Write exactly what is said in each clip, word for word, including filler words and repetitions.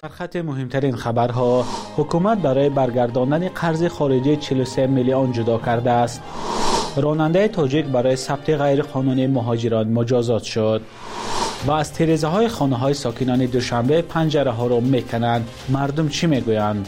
در خط مهمترین خبرها، حکومت برای برگرداندن قرض خارجی چهل و سه میلیون جدا کرده است. راننده تاجیک برای ثبت غیرقانونی مهاجران مجازات شد. و از تیره‌های های خانه های ساکنان دوشنبه پنجره ها را میکنند. مردم چی میگویند؟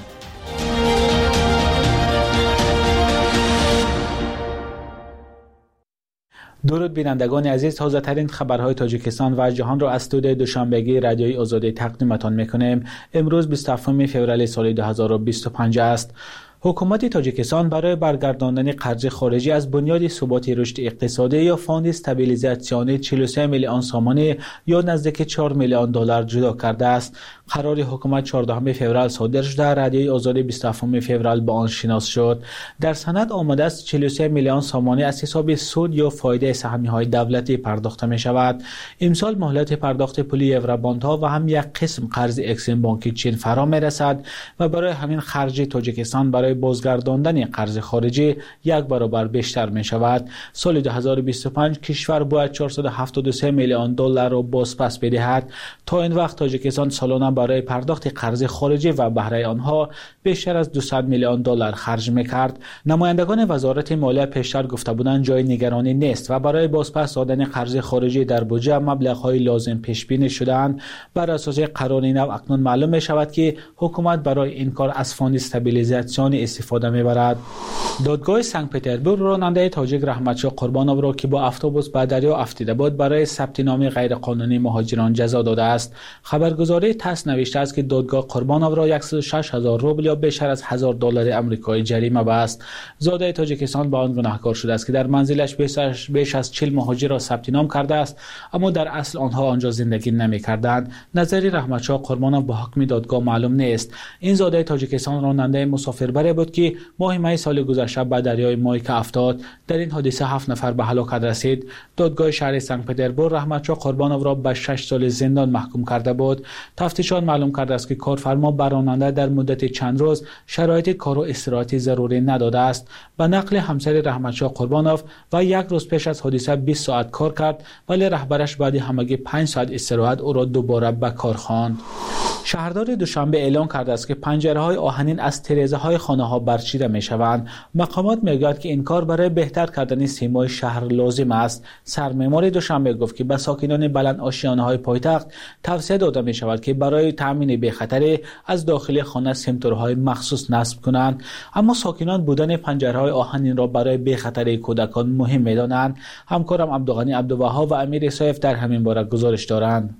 درود بینندگان عزیز، تازه ترین خبرهای تاجیکستان و جهان را از استودیوی دوشنبگی رادیوی آزادی تقدیمتان میکنیم. امروز بیست و هفتم فوریه سال دو هزار و بیست و پنج است. حکومت تاجیکستان برای برگرداندن قرض خارجی از بنیاد ثبات رشد اقتصادی یا فاند استابیلیزاسیون چهل و سه میلیون سامانه یا نزدیک چهار میلیون دلار جدا کرده است. قرار حکومت چهاردهم فوریه صادر شده در رادیوی آزادی بیست و هفتم فوریه به آن شناس شد. در سند آمده است چهل و سه میلیون سامانه از حساب سود یا فایده سهمی های دولتی پرداخته می شود. امسال مهلت پرداخت پول یوروباندها و هم یک قسم قرض اکسیم بانکی چین فرا می رسد و برای همین خرج تاجیکستان برای بازگرداندن قرض خارجی یک برابر بیشتر می شود. سال دو هزار و بیست و پنج کشور باید چهارصد و هفتاد و سه میلیون دلار را بازپس بدهد. تا این وقت تاجیکستان سالانه برای پرداخت قرض خارجی و بهره آنها بیشتر از دویست میلیون دلار خرج می‌کرد. نمایندگان وزارت مالیه پیشتر گفته بودند جای نگرانی نیست و برای بازپس دادن قرض خارجی در بودجه مبلغ‌های لازم پیش بینی شده‌اند. بر اساس قرار نو اکنون معلوم می‌شود که حکومت برای این کار از فاند استابیلیزاسیون استفاده می‌برد. دادگاه سنت پترزبورگ راننده تاجیک رحمتشاه قربانوف را که با اتوبوس به دریا افتاده بود برای ثبت نام غیرقانونی مهاجران جزا داده است. خبرگزاری تاس نوشته است که دادگاه قربانوف را صد و شش هزار روبل یا بیشتر از هزار دلار آمریکایی جریمه بست. زاده تاجیکستان با آن گناهکار شده است که در منزلش بیش از چهل مهاجر را ثبت نام کرده است، اما در اصل آنها آنجا زندگی نمی‌کردند. نظری رحمتشاه قربانوف با حکم دادگاه معلوم نیست. این زاده تاجیکستان راننده مسافربری بود که ماه می سال گذشته به دریای مایک افتاد. در این حادثه هفت نفر به هلاکت رسید. دادگاه شهر سنت پترزبورگ رحمتشاه قربانوف را به شش سال زندان محکوم کرده بود. تفتیشات معلوم کرده است که کارفرما به راننده در مدت چند روز شرایط کار و استراحتی ضروری نداده است. به نقل همسر رحمتشاه قربانوف و یک روز پیش از حادثه بیست ساعت کار کرد، ولی رهبرش بعد همگی پنج ساعت استراحت او را دوباره به کار خواند. شهردار دوشنبه اعلام کرده است که پنجره های آهنین از تیره‌های های خانه ها برچیده می شوند. مقامات میگویند که این کار برای بهتر کردن سیمای شهر لازم است. سرمعمار دوشنبه گفت که به ساکنان بلند آشیانه های پایتخت توصیه داده می شود که برای تامین بخطری از داخل خانه سیمتورهای مخصوص نصب کنند، اما ساکنان بودن پنجره های آهنین را برای بخطری کودکان مهم می دانند. همکارم عبدالغنی عبدالوهاب و امیر سایف در همین باره گزارش دارند.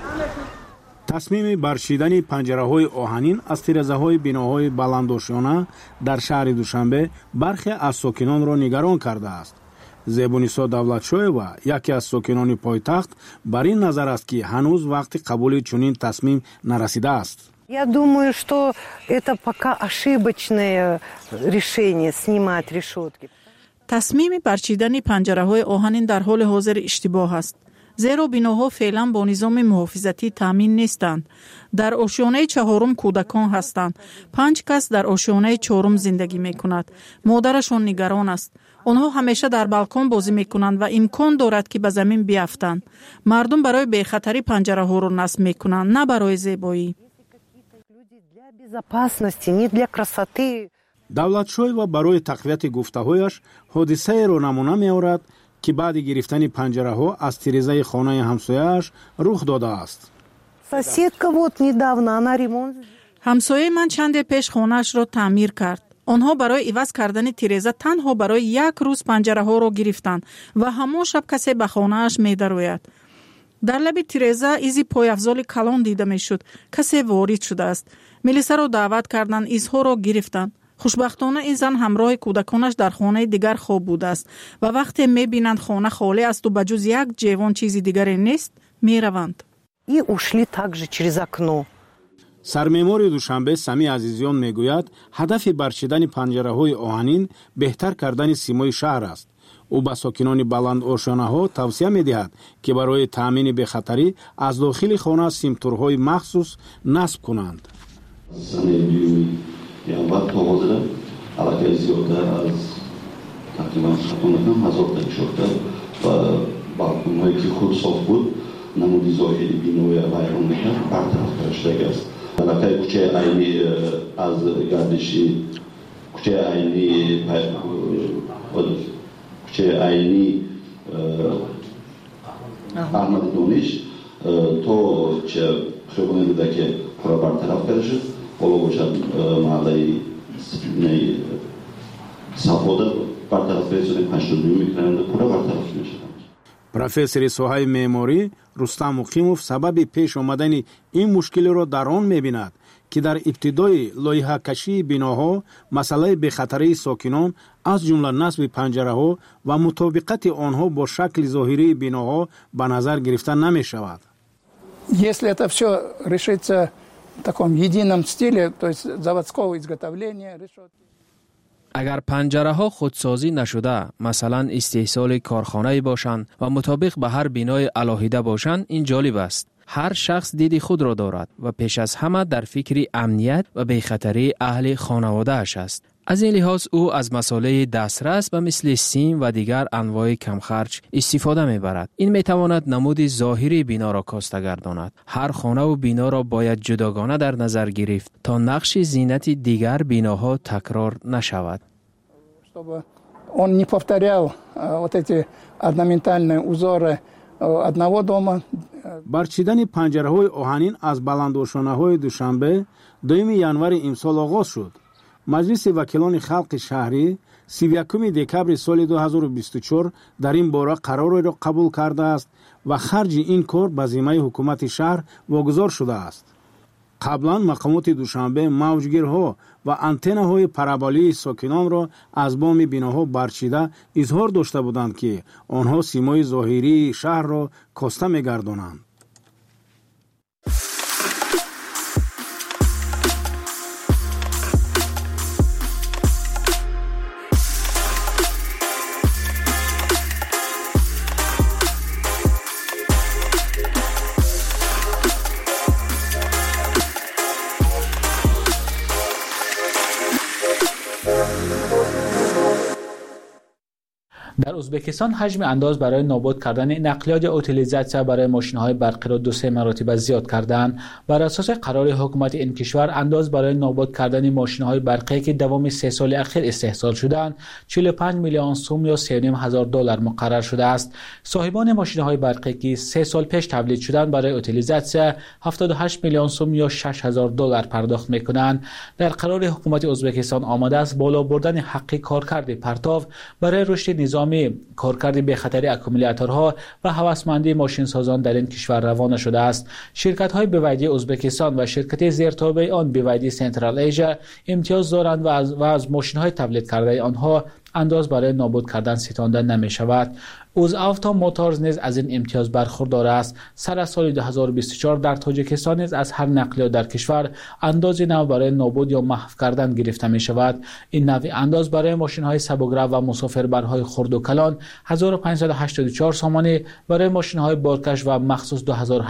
تصمیم برچیدن پنجره‌های آهنین از تیره‌های بناهای بلندآشیانه در شهر دوشنبه برخی از ساکنان را نگران کرده است. زیبونیسا давлатшоева یکی از ساکنان پایتخت بر این نظر است که هنوز وقت قبول چنین تصمیم نرسیده است. Я думаю, что это пока ошибочное решение снимать решетки. تصمیم برچیدن پنجره‌های آهنین در حال حاضر اشتباه است. زیرا بناها فعلا با نظام محافظتی تامین نیستند. در آشیانه چهارم کودکان هستند. پنج کس در آشیانه چهارم زندگی می کند. مادرشان نگران است. آنها همیشه در بالکن بازی می کنند و امکان دارد که به زمین بیفتند. مردم برای بیخطری پنجره ها را نصب می کنند، نه برای زیبایی. давлатшоева برای تقویت گفته‌هایش حادثه را نمونه می‌آورد که بعد گرفتن پنجره‌ها از تیره‌های خانه همسایه‌اش رخ داده است. همسایه من چند پیش خانه‌اش را تعمیر کرد. آنها برای عوض کردن تیره‌ها تنها برای یک روز پنجره‌ها را گرفتند و همان شب کسی به خانه‌اش می‌دروید. در لب تیره‌ها ایزی پایافزال کلان دیده می‌شد. کسی وارد شده است. ملیسا را دعوت کردند، ایزها را گرفتند. خوشبختانه این زن همراه کودکانش در خانه دیگر خواب بوده است و وقتی می‌بینند خانه خالی است و بجز یک جوان چیزی دیگری نیست، می‌روند. И ушли также через окно. سرمعمار دوشنبه سمی عزیزیان میگوید هدف برچیدن پنجره‌های آهنین بهتر کردن سیمای شهر است. او به ساکنان بلند آشیانه‌ها توصیه می‌دهد که برای تامین بخطری از داخل خانه سیمتورهای مخصوص نصب کنند. یعنی وقت حاضر علاقه زیادتر از تقریبا خطونتم هزار تکشورتر و بالکون‌هایی که خود صاف بود نمودی ظاهری بینوی غیران میکرد برطرف کرشتگی است. Dacă کوچه عینی از گردشی کوچه عینی کوچه عینی احمد دونیش تو چه خیابانی بوده که پورا برطرف کرده شد بالا باشد محله صفاده برطرف رسیدیم هشتاد و دو میکنند پورا برطرف میشد. профессори соҳаи меъморӣ Рустам Муқимов сабаби пеш омадани ин мушкилиро дар он мебинад, ки дар ибтидои лоиҳакашии биноҳо масъалаи бехатарии сокинон аз ҷумла насби панҷараҳо ва мутобиқати онҳо бо шакли зоҳирии биноҳо ба назар гирифта намешавад. Если это все решится в таком едином стиле, то есть заводского изготовления, решат. اگر پنجره ها خودسازی نشده، مثلا استحصال کارخانه‌ای باشند و مطابق به هر بینای علاهیده باشند، این جالب است. هر شخص دید خود را دارد و پیش از همه در فکر امنیت و بی‌خطری اهل خانواده اش است. از این لحاظ او از مسائل دسترس به مثل سیم و دیگر انواع کمخرج استفاده میبرد. این میتواند نمود ظاهری بنا را کاسته گرداند. هر خانه و بنا را باید جداگانه در نظر گرفت تا نقش زینت دیگر بناها تکرار نشود. Чтобы он не повторял вот эти орнаментальные узоры одного дома. барчидани панҷараҳои оҳанин аз баландошонаҳои душанбе дуюми январи имсол оғоз шуд. маҷлиси вакилони халқи шаҳрӣ سی و یک دکبر سال دو هزار و بیست و چهار در این باره قراری را قبول کرده است و خرج این کار به ذمه حکومت شهر واگذار شده است. قبلا مقامات دوشنبه موجگیرها و آنتن‌های پارابولی ساکنان را از بام بناها برچیده اظهار داشته بودند که آنها سیمای ظاهری شهر را کاسته می‌گردانند. در ازبکستان حجم انداز برای نابود کردن نقلیات یا اوتیلیزاسیون برای ماشین‌های برقی را دو سه مراتب زیاد کردند. بر اساس قرار حکومت این کشور انداز برای نابود کردن ماشین‌های برقی که دوام سه سال اخیر استحصال شدند چهل و پنج میلیون سوم یا سه و نیم هزار دلار مقرر شده است. صاحبان ماشین‌های برقی که سه سال پیش تولید شدند برای اوتیلیزاسیون هفتاد و هشت میلیون سوم یا شش هزار دلار پرداخت می‌کنند. در قرار حکومت ازبکستان آمده است بالا بردن حق کارکرد پرتاو برای رشد نظام کارکرد به خطر اکومولاتورها و هوسمندی ماشین سازان در این کشور روانه شده است. شرکت های بی‌وایدی ازبکستان و شرکت زیرتابع آن بی‌وایدی سنترال ایژا امتیاز دارند و از, و از ماشین های تولید کرده آنها انداز برای نابود کردن ستانده نمی شود. اوزآوتو موتورز نیز از این امتیاز برخوردار است. سر از سال دو هزار و بیست و چهار در تاجیکستان نیز از هر نقلیات در کشور اندازی نو برای نابود یا محو کردن گرفته می شود. این نوع انداز برای ماشین های سبک‌رو و مسافربرهای خرد و کلان هزار و پانصد و هشتاد و چهار سامانی، برای ماشین های بارکش و مخصوص دو هزار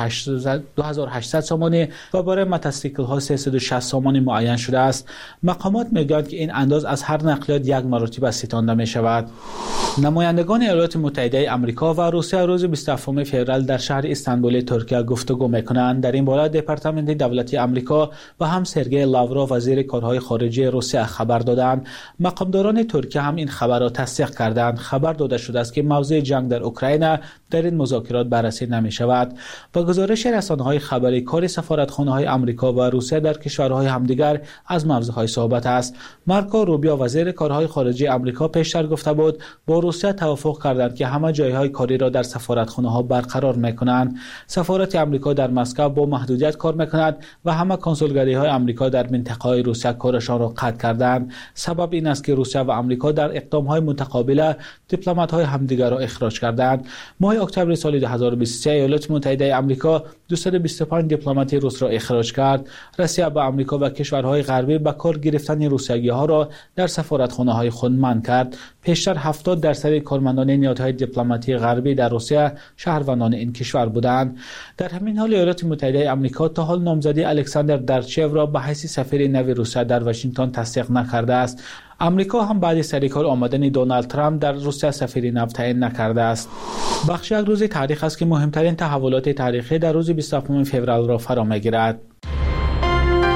و هشتصد سامانی و برای موتورسیکل ها سیصد و شصت سامانی معین شده است. مقامات میگویند که این انداز از هر نقلیات یک مرتبه ستانده می شود. نمایندگان ایالات متحده آمریکا و روسیه روز بیست و هفتم فوریه در شهر استانبول ترکیه گفتگو میکنند. در این باره دپارتمان دولتی آمریکا و هم سرگئی لاوروف وزیر کارهای خارجه روسیه خبر دادند. مقامداران ترکیه هم این خبر را تصدیق کردند. خبر داده شده است که موضوع جنگ در اوکراین در این مذاکرات بررسی نمی شود. با گزارش رسانه‌های خبری کار سفارتخانه‌های آمریکا و روسیه در کشورهای همدیگر از موضوعهای صحبت است. مارکو روبیو وزیر کارهای خارجه آمریکا پیشتر گفته بود با روسیه توافق کردند که همه جایهای کاری را در سفارتخانه‌ها برقرار می‌کنند. سفارت آمریکا در مسکو با محدودیت کار می‌کند و همه کنسولگری‌های آمریکا در منطقه‌های روسیه کارشان را قطع کردند. سبب این است که روسیه و آمریکا در اقدام‌های متقابل دیپلمات‌های همدیگر را اخراج کردند. ماه اکتبر سال دو هزار و بیست و سه ایالات متحده آمریکا دویست و بیست و پنج دیپلمات روس را اخراج کرد. روسیه با آمریکا و کشورهای غربی به کار گرفتن روسیه‌ها را در سفارتخانه‌های خود منع کرد. پیشتر هفتاد درصد کارمندان نهادهای دیپلماتی غربی در روسیه شهروندان این کشور بودند. در همین حال ایالات متحده آمریکا تا حال نامزدی الکساندر درچیو را به حیث سفیر نو روسیه در واشنگتن تصدیق نکرده است. آمریکا هم بعد سریکار آمدن دونالد ترامپ در روسیه سفیر نو تعیین نکرده است. بخش یک روز تاریخ است که مهمترین تحولات تاریخی در روز بیست و هفتم فوریه را فرا می‌گیرد.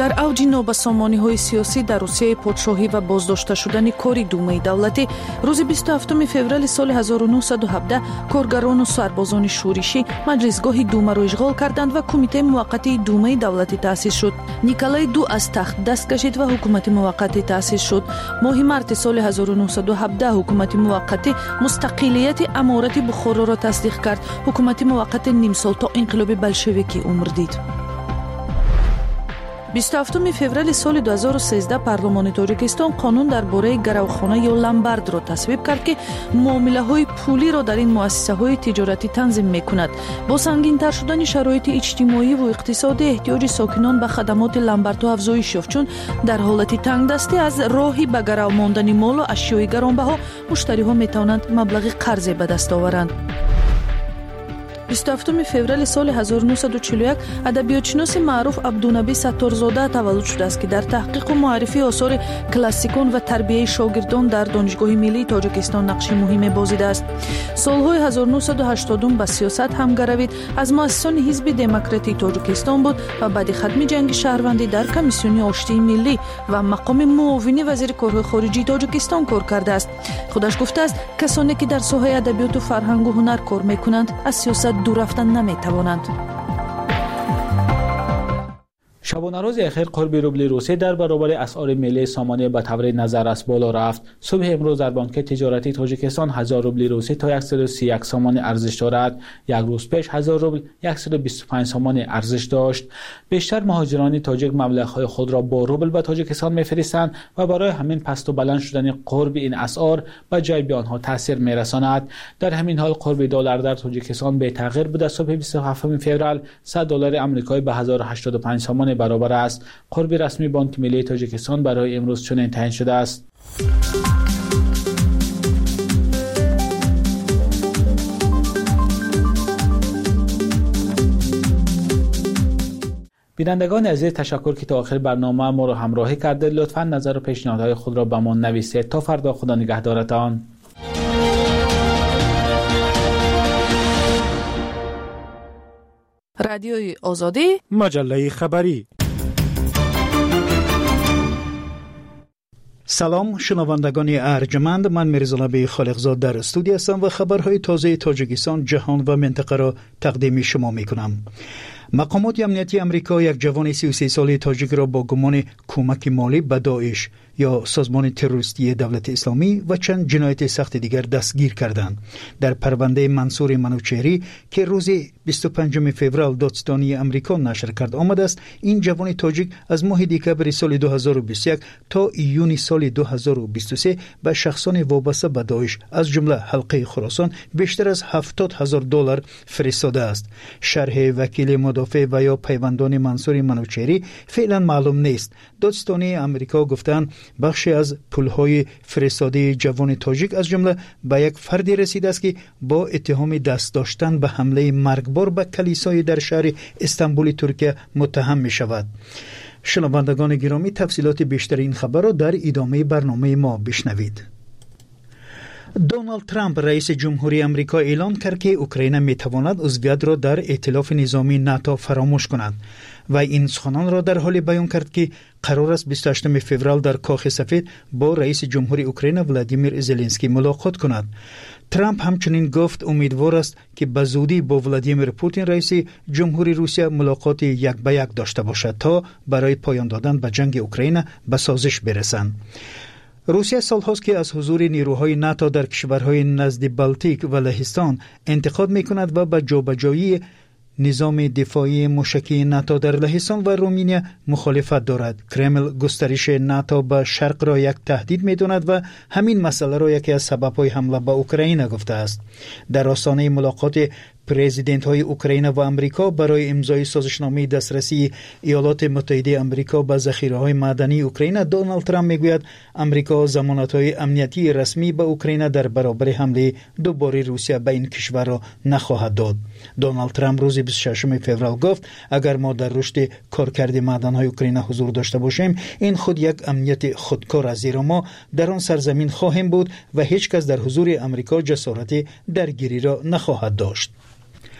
در اوج نوبسامانی‌های سیاسی در روسیه پادشاهی و بازداشته شدن کاری دومه دولتی، روز بیست و هفتم فوریه سال هزار و نهصد و هفده کارگران و سربازان شورشی مجلسگاه دومه را اشغال کردند و کمیته موقتی دومه دولتی تأسیس شد. نیکولای دو از تخت دست کشید و حکومت موقتی تأسیس شد. ماه مارس سال هزار و نهصد و هفده حکومت موقتی مستقلیت امارت بخارا را تصدیق کرد. حکومت موقت نیم سال تا انقلاب بلشویکی عمر دید. بیست و هفتم فوریه سال دو هزار و سیزده پارلمان تاجیکستان قانون درباره گروخانه یا لامبارد را تصویب کرد که معامله‌های پولی را در این مؤسسه‌های تجارتی تنظیم می‌کند. با سنگین‌تر شدن شرایط اجتماعی و اقتصادی احتیاج ساکنان به خدمات لامباردها افزایش یافت، چون در حالت تنگدستی از راهی به گرو ماندن مال و اشیای گرانبها مشتری‌ها می‌توانند مبلغ قرض به دست آورند. بیست و هفتم فوریه سال هزار و نهصد و چهل و یک ادبیاتشناس معروف عبدالنبی ستارزاده تولد شده است که در تحقیق و معرفی آثار کلاسیکان و تربیت شاگردان در دانشگاه ملی تاجیکستان نقش مهمی بازیده است. سالهای هزار و نهصد و هشتاد به سیاست هم گروید. از مؤسسان حزب دموکراتی تاجیکستان بود و بعد ختم جنگ شهروندی در کمیسیون آشتی ملی و مقام معاون وزیر کارهای خارجی تاجیکستان کار کرده است. خودش گفته است کسانی که در ساحه ادبیات و فرهنگ و هنر کار میکنند از سیاست دور رفتن نمیتوانند. شبانه روز اخیر قرب روبل روسی در برابر اسعار ملی سامانه به طور نظررس بالا رفت. صبح امروز در بانک تجارتی تاجیکستان هزار روبل روسی تا صد و سی و یک سامان ارزش دارد. یک روز پیش هزار روبل صد و بیست و پنج سامان ارزش داشت. بیشتر مهاجران تاجیک مبلغ‌های خود را با روبل به تاجیکستان می‌فرستند و برای همین پست و بلند شدن قرب این اسعار به جیب آنها تاثیر می‌رساند. در همین حال قرب دلار در تاجیکستان به تغییر بوده. صبح بیست و هفتم فوریه صد دلار آمریکایی به هزار و هشتاد و پنج سامان برابر است. قرب رسمی بانک ملی تاجیکستان برای امروز چنین تعیین شده است. بینندگان عزیز، تشکر که تا آخر برنامه ما را همراهی کردید. لطفاً نظر و پیشنهادهای خود را به ما نویسید. تا فردا، خدا نگهدارتان. رادیوی آزادی، مجله خبری. سلام شنوندگان ارجمند، من میرزالنبی خالقزاد در استودیو هستم و خبرهای تازه تاجیکستان، جهان و منطقه را تقدیم شما میکنم. مقامات امنیتی امریکا یک جوان سی و سه ساله تاجیک را با گمان کمک مالی به داعش یا سازمان تروریستی دولت اسلامی و چند جنایت سخت دیگر دستگیر کردند. در پرونده منصور منوچهری که روز بیست و پنجم فوریه دادستانی امریکا نشر کرد آمده است، این جوان تاجیک از ماه دکبر سال دو هزار و بیست و یک تا ایون سال دو هزار و بیست و سه به شخصان وابسته به داعش از جمله حلقه خراسان بیشتر از هفتاد هزار دلار فرستاده است. شرح وکیل مدافع و یا پیوندان منصور منوچهری فعلا معلوم نیست. دادستانی امریکا گفتند بخشی از پولهای فرستاده جوان تاجیک از جمله به یک فردی رسیده است که با اتهام دست داشتن به حمله مرگبار به کلیسای در شهر استانبول ترکیه متهم می شود. شنوندگان گرامی، تفصیلات بیشتر این خبر را در ادامه برنامه ما بشنوید. دونالد ترامپ رئیس جمهوری آمریکا اعلان کرد که اوکراین میتواند عضویت را در ائتلاف نظامی ناتو فراموش کند و این سخنان را در حالی بیان کرد که قرار است بیست و هشتم فوریه در کاخ سفید با رئیس جمهوری اوکراین ولادیمیر زلنسکی ملاقات کند. ترامپ همچنین گفت امیدوار است که به زودی با ولادیمیر پوتین رئیس جمهوری روسیه ملاقات یک به یک داشته باشد تا برای پایان دادن به جنگ اوکراین به سازش برسند. روسیه سالهاست که از حضور نیروهای ناتو در کشورهای نزد بالتیک و لهستان انتقاد می‌کند و به جابجایی نظام دفاعی موشکی ناتو در لهستان و رومانیا مخالفت دارد. کرمل گسترش ناتو به شرق را یک تهدید می‌داند و همین مسئله را یکی از سبب‌های حمله به اوکراین گفته است. در آستانه ملاقات پرزیدنت های اوکراین و امریکا برای امضای سازشنامه دسترسی ایالات متحده امریکا به ذخیره های معدنی اوکراین، دونالد ترامپ میگوید امریکا ضمانت های امنیتی رسمی به اوکراین در برابر حمله دوباره روسیه به این کشور را نخواهد داد. دونالد ترامپ روز بیست و ششم فوریه گفت اگر ما در رشد کارکرد معدن های اوکراین حضور داشته باشیم، این خود یک امنیت خودکار است، زیرا ما در آن سرزمین خواهیم بود و هیچ کس در حضور امریکا جسارت درگیری را نخواهد داشت.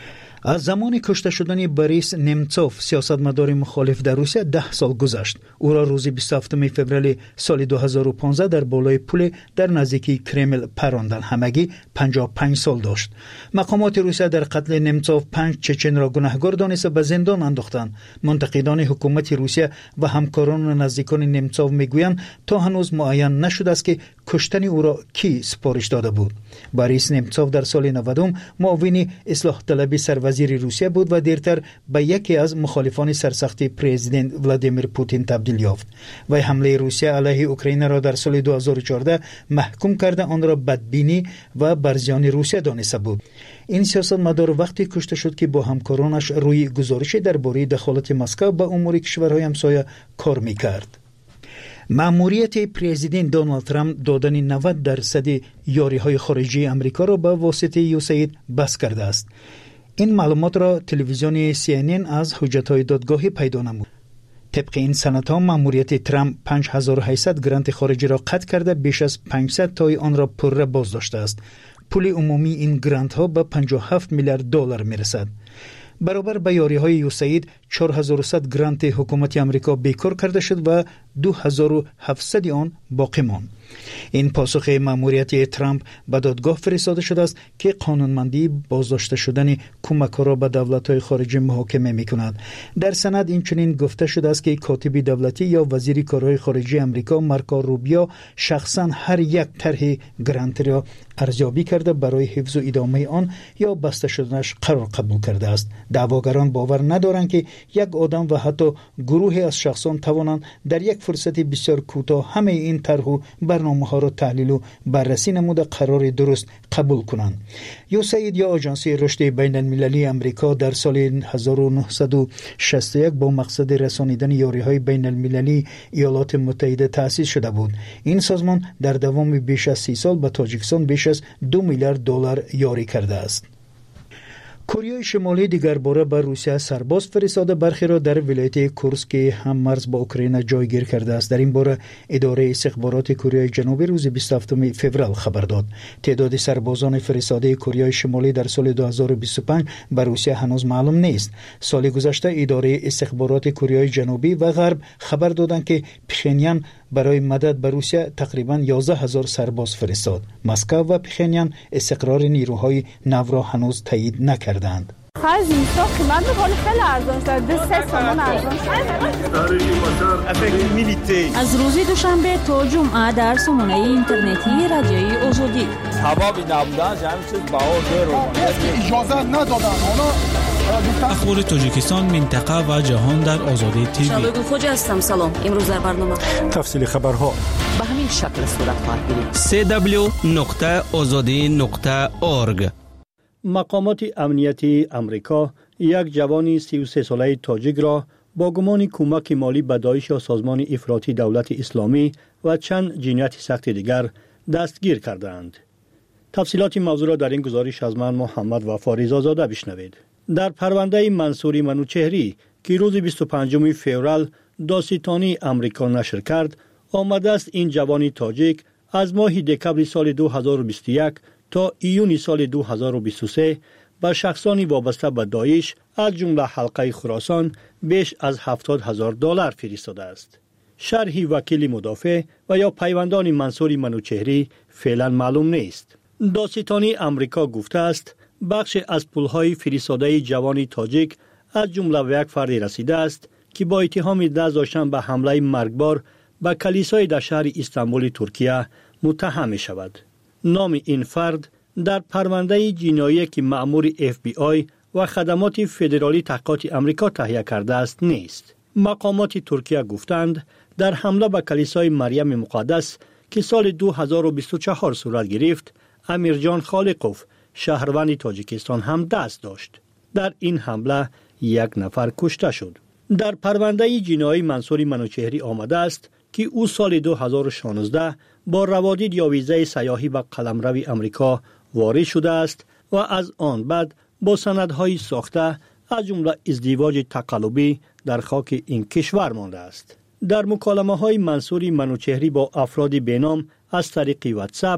از زمان کشته شدن بوریس نمتسوف سیاستمدار مخالف در روسیه ده سال گذشت. او را روز بیست و هفتم فوریه سال دو هزار و پانزده در بالای پل در نزدیکی کرمل پراندن. همگی پنجاه و پنج سال داشت. مقامات روسیه در قتل نمتسوف پنج چچن را گناهکار دانسته به زندان انداختند. منتقدان حکومت روسیه و همکاران و نزدیکان نمتسوف میگویند تا هنوز معین نشده است که کشتن او را کی سپارش داده بود. بوریس نمتسوف در سال نود معاون اصلاح طلبی سروزیر روسیه بود و دیرتر به یکی از مخالفان سرسخت پرزیدنت ولادیمیر پوتین تبدیل یافت. و حمله روسیه علیه اوکراین را در سال دو هزار و چهارده محکوم کرده آن را بدبینی و بر زیان روسیه دانسته بود. این سیاستمدار وقتی کشته شد که با همکارانش روی گزارش درباره دخالت مسکو به امور کشورهای همسایه کار میکرد. مأموریت پرزیدنت دونالد ترامپ دادن نود درصد یاری‌های خارجی آمریکا را به واسطه یوسید بس کرده است. این معلومات را تلویزیون سی ان ان از حجت‌های دادگاهی پیدا نمود. طبق این سندها مأموریت ترامپ پنج هزار و هشتصد گرانت خارجی را قطع کرده بیش از پانصد تای آن را پره باز داشته است. پول عمومی این گرانت ها به پنجاه و هفت میلیارد دلار میرسد. برابر به یاری‌های یوسید چهار هزار و صد گرانت حکومت آمریکا بیکار کرده شد و دو هزار و هفتصد آن باقی ماند. این پاسخ مأموریت ترامپ به دادگاه فرستاده شده است که قانونمندی بازداشته شدن کمک‌ها را به دولت‌های خارجی محاکمه می‌کند. در سند اینچنین گفته شده است که کاتب دولتی یا وزیر کارهای خارجی آمریکا مارکو روبیو شخصاً هر یک طرح گرانت را ارزیابی کرده برای حفظ و ادامه آن یا بسته شدنش قرار قبول کرده است. دعواگران باور ندارند که یک آدم و حتی گروهی از شخصان توانند در یک فرصت بسیار کوتاه همه این طرح و برنامه‌ها را تحلیل و بررسی نموده قرار درست قبول کنند. یوسید یا آژانس رشد بین المللی آمریکا در سال هزار و نهصد و شصت و یک با مقصد رسانیدن یاری‌های بین المللی ایالات متحده تأسیس شده بود. این سازمان در دوام بیش از سی سال به تاجیکستان بیش از دو میلیارد دلار یاری کرده است. کره شمالی دیگر باره بر روسیه سرباز فرستاده، برخی را در ولایت کورسک که هم مرز با اوکراین جایگیر کرده است. در این باره اداره استخبارات کره جنوبی روز بیست و هفتم فوریه خبر داد. تعداد سربازان فرستاده کره شمالی در سال دو هزار و بیست و پنج بر روسیه هنوز معلوم نیست. سال گذشته اداره استخبارات کره جنوبی و غرب خبر دادند که پخنیان برای مدد به روسیه تقریباً یازده هزار سرباز فرستاد. مسکو و پخنیان استقرار نیروهای نو را هنوز تایید نکردند. خرج میسا قیمت بخوری خیلی ارزان شد. ده سه سامان ارزان شد. از روز دوشنبه تا جمعه در سامانه اینترنتی رادیوی آزادی. هوا نبودن جمعی چیز باور رو اجازه ندادن. اخبار تاجیکستان، منطقه و جهان در آزادی تیوی. شبگو خوجه هستم. سلام. امروز در برنامه تفصیل خبرها به همین شکل صورت خواهد بود. سی دبلیو نقطه آزادی نقطه اورگ. مقامات امنیتی امریکا یک جوان سی و سه ساله تاجیک را با گمان کمک مالی به داعش یا سازمان افراطی دولت اسلامی و چند جنایت سخت دیگر دستگیر کردند. تفصیلات موضوع را در این گزارش از من محمد وفا رضازاده بشنوید. در پرونده منصور منوچهری که روز بیست و پنجم فوریه داستانی امریکا نشر کرد، آمده است این جوان تاجیک از ماه دکمبر سال دو هزار و بیست و یک تا ایون سال دو هزار و بیست و سه به شخصانی وابسته به داعش از جمله حلقه خراسان بیش از هفتاد هزار دلار فرستاده است. شرح وکیل مدافع و یا پیوندان منصور منوچهری فعلا معلوم نیست. داستانی امریکا گفته است بخش از پولهای فرستاده جوان تاجیک از جمله به یک فرد رسیده است که با اتهام دست داشتن به حمله مرگبار به کلیسای در شهر استانبول ترکیه متهم می شود. نام این فرد در پرونده جنایی که مأمور اف بی آی و خدمات فدرالی تحقیقات امریکا تهیه کرده است نیست. مقامات ترکیه گفتند در حمله به کلیسای مریم مقدس که سال دو هزار و بیست و چهار صورت گرفت، امیرجان خالقوف شهروند تاجیکستان هم دست داشت. در این حمله یک نفر کشته شد. در پرونده جنایی منصور منوچهری آمده است که او سال دو هزار و شانزده با روادید یا ویزای سیاحی به قلمرو امریکا وارد شده است و از آن بعد با سندهای ساخته از جمله ازدواج تقلبی در خاک این کشور مانده است. در مکالمه های منصور منوچهری با افراد بینام از طریق واتساپ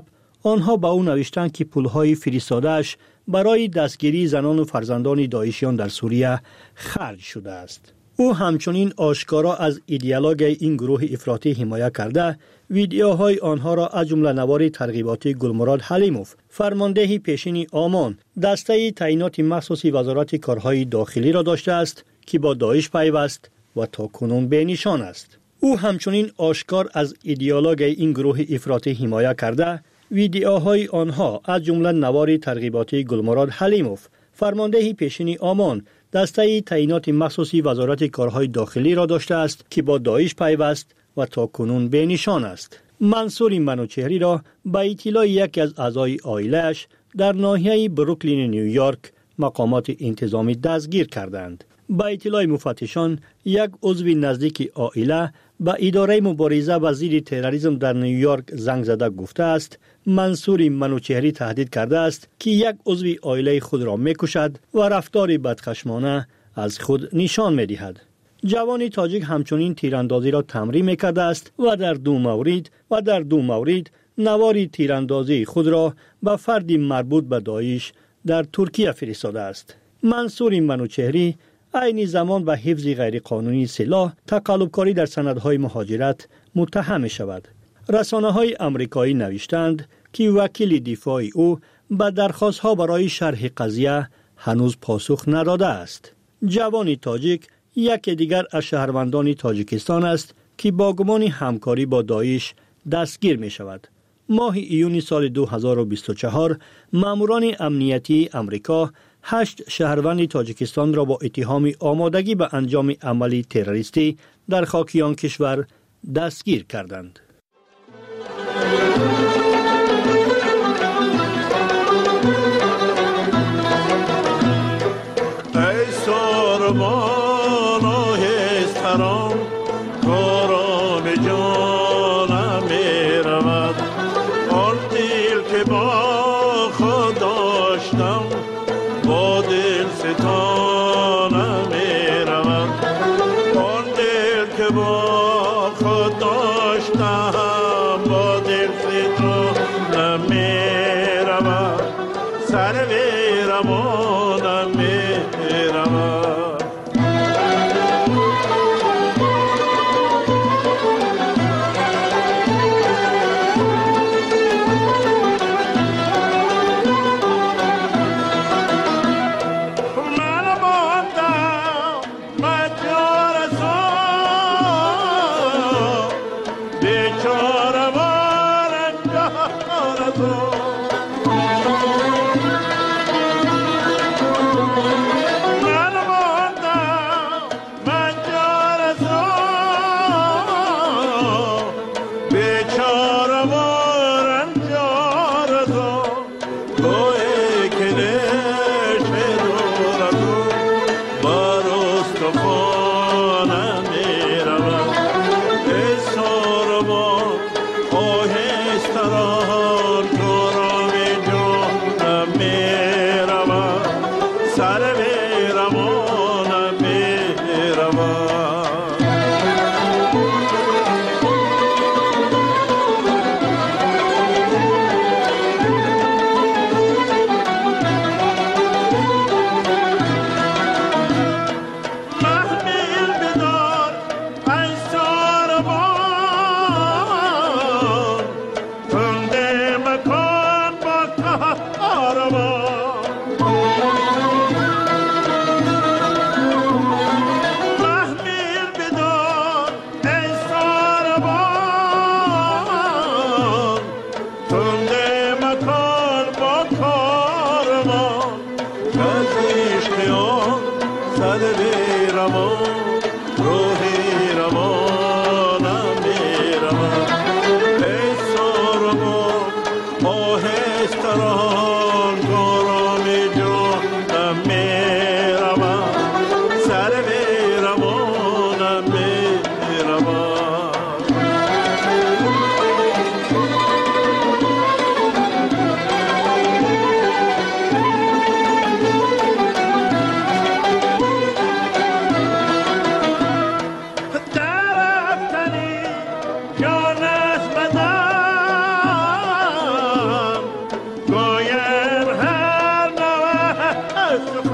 آنها به او نوشتند که پولهای فرستاده‌اش برای دستگیری زنان و فرزندان داعشیان در سوریه خرج شده است. او همچنین آشکارا از ایدئولوژی این گروه افراطی حمایت کرده، ویدیوهای آنها را از جمله نوار ترغیباتی گلمراد حلیموف، فرمانده پیشین آمان، دسته تعیینات مخصوصی وزارت کارهای داخلی را داشته است که با داعش پیوست و تاکنون به نشان است. او همچنین آشکار از ایدئولوژی این گروه افراطی حمایت کرده، ویدیوهای آنها از جمله نوار ترغیباتی گلمراد حلیموف، فرمانده پیشین آمان، دسته تعیینات مخصوصی وزارت کارهای داخلی را داشته است که با داعش پیوست و تاکنون به نشان است. منصور منوچهری را به اطلاع یکی از اعضای عائله‌اش در ناحیه بروکلین نیویورک مقامات انتظامی دستگیر کردند. به اطلاع مفتشان، یک عضو نزدیک عائله به اداره مبارزه و ضد تروریسم در نیویورک زنگ زده گفته است منصور منوچهری تهدید کرده است که یک عضو عائله خود را میکشد و رفتار بدخشمانه از خود نشان میدهد. جوان تاجیک همچنین تیراندازی را تمرین میکرده است و در دو مورد و در دو مورد نوار تیراندازی خود را به فردی مربوط به داعش در ترکیه فرستاده است. منصور منوچهری عین زمان به حفظ غیرقانونی سلاح، تقلبکاری در سندهای مهاجرت متهم می شود. رسانه های امریکایی نوشتند که وکیل دفاع او به درخواست ها برای شرح قضیه هنوز پاسخ نداده است. جوان تاجیک یک دیگر از شهروندان تاجیکستان است که با گمان همکاری با داعش دستگیر می شود. ماه ایون سال دو هزار و بیست و چهار ماموران امنیتی امریکا هشت شهروند تاجیکستان را با اتهام آمادگی به انجام عملی تروریستی در خاک آن کشور دستگیر کردند. ای سربان و هستران کارام جانم می رود، آن دل که با خود داشتم با دل ستانم می رود، آن دل که با خود داشتم با دل ستانم می رود، سر ویرمانم می رود. دست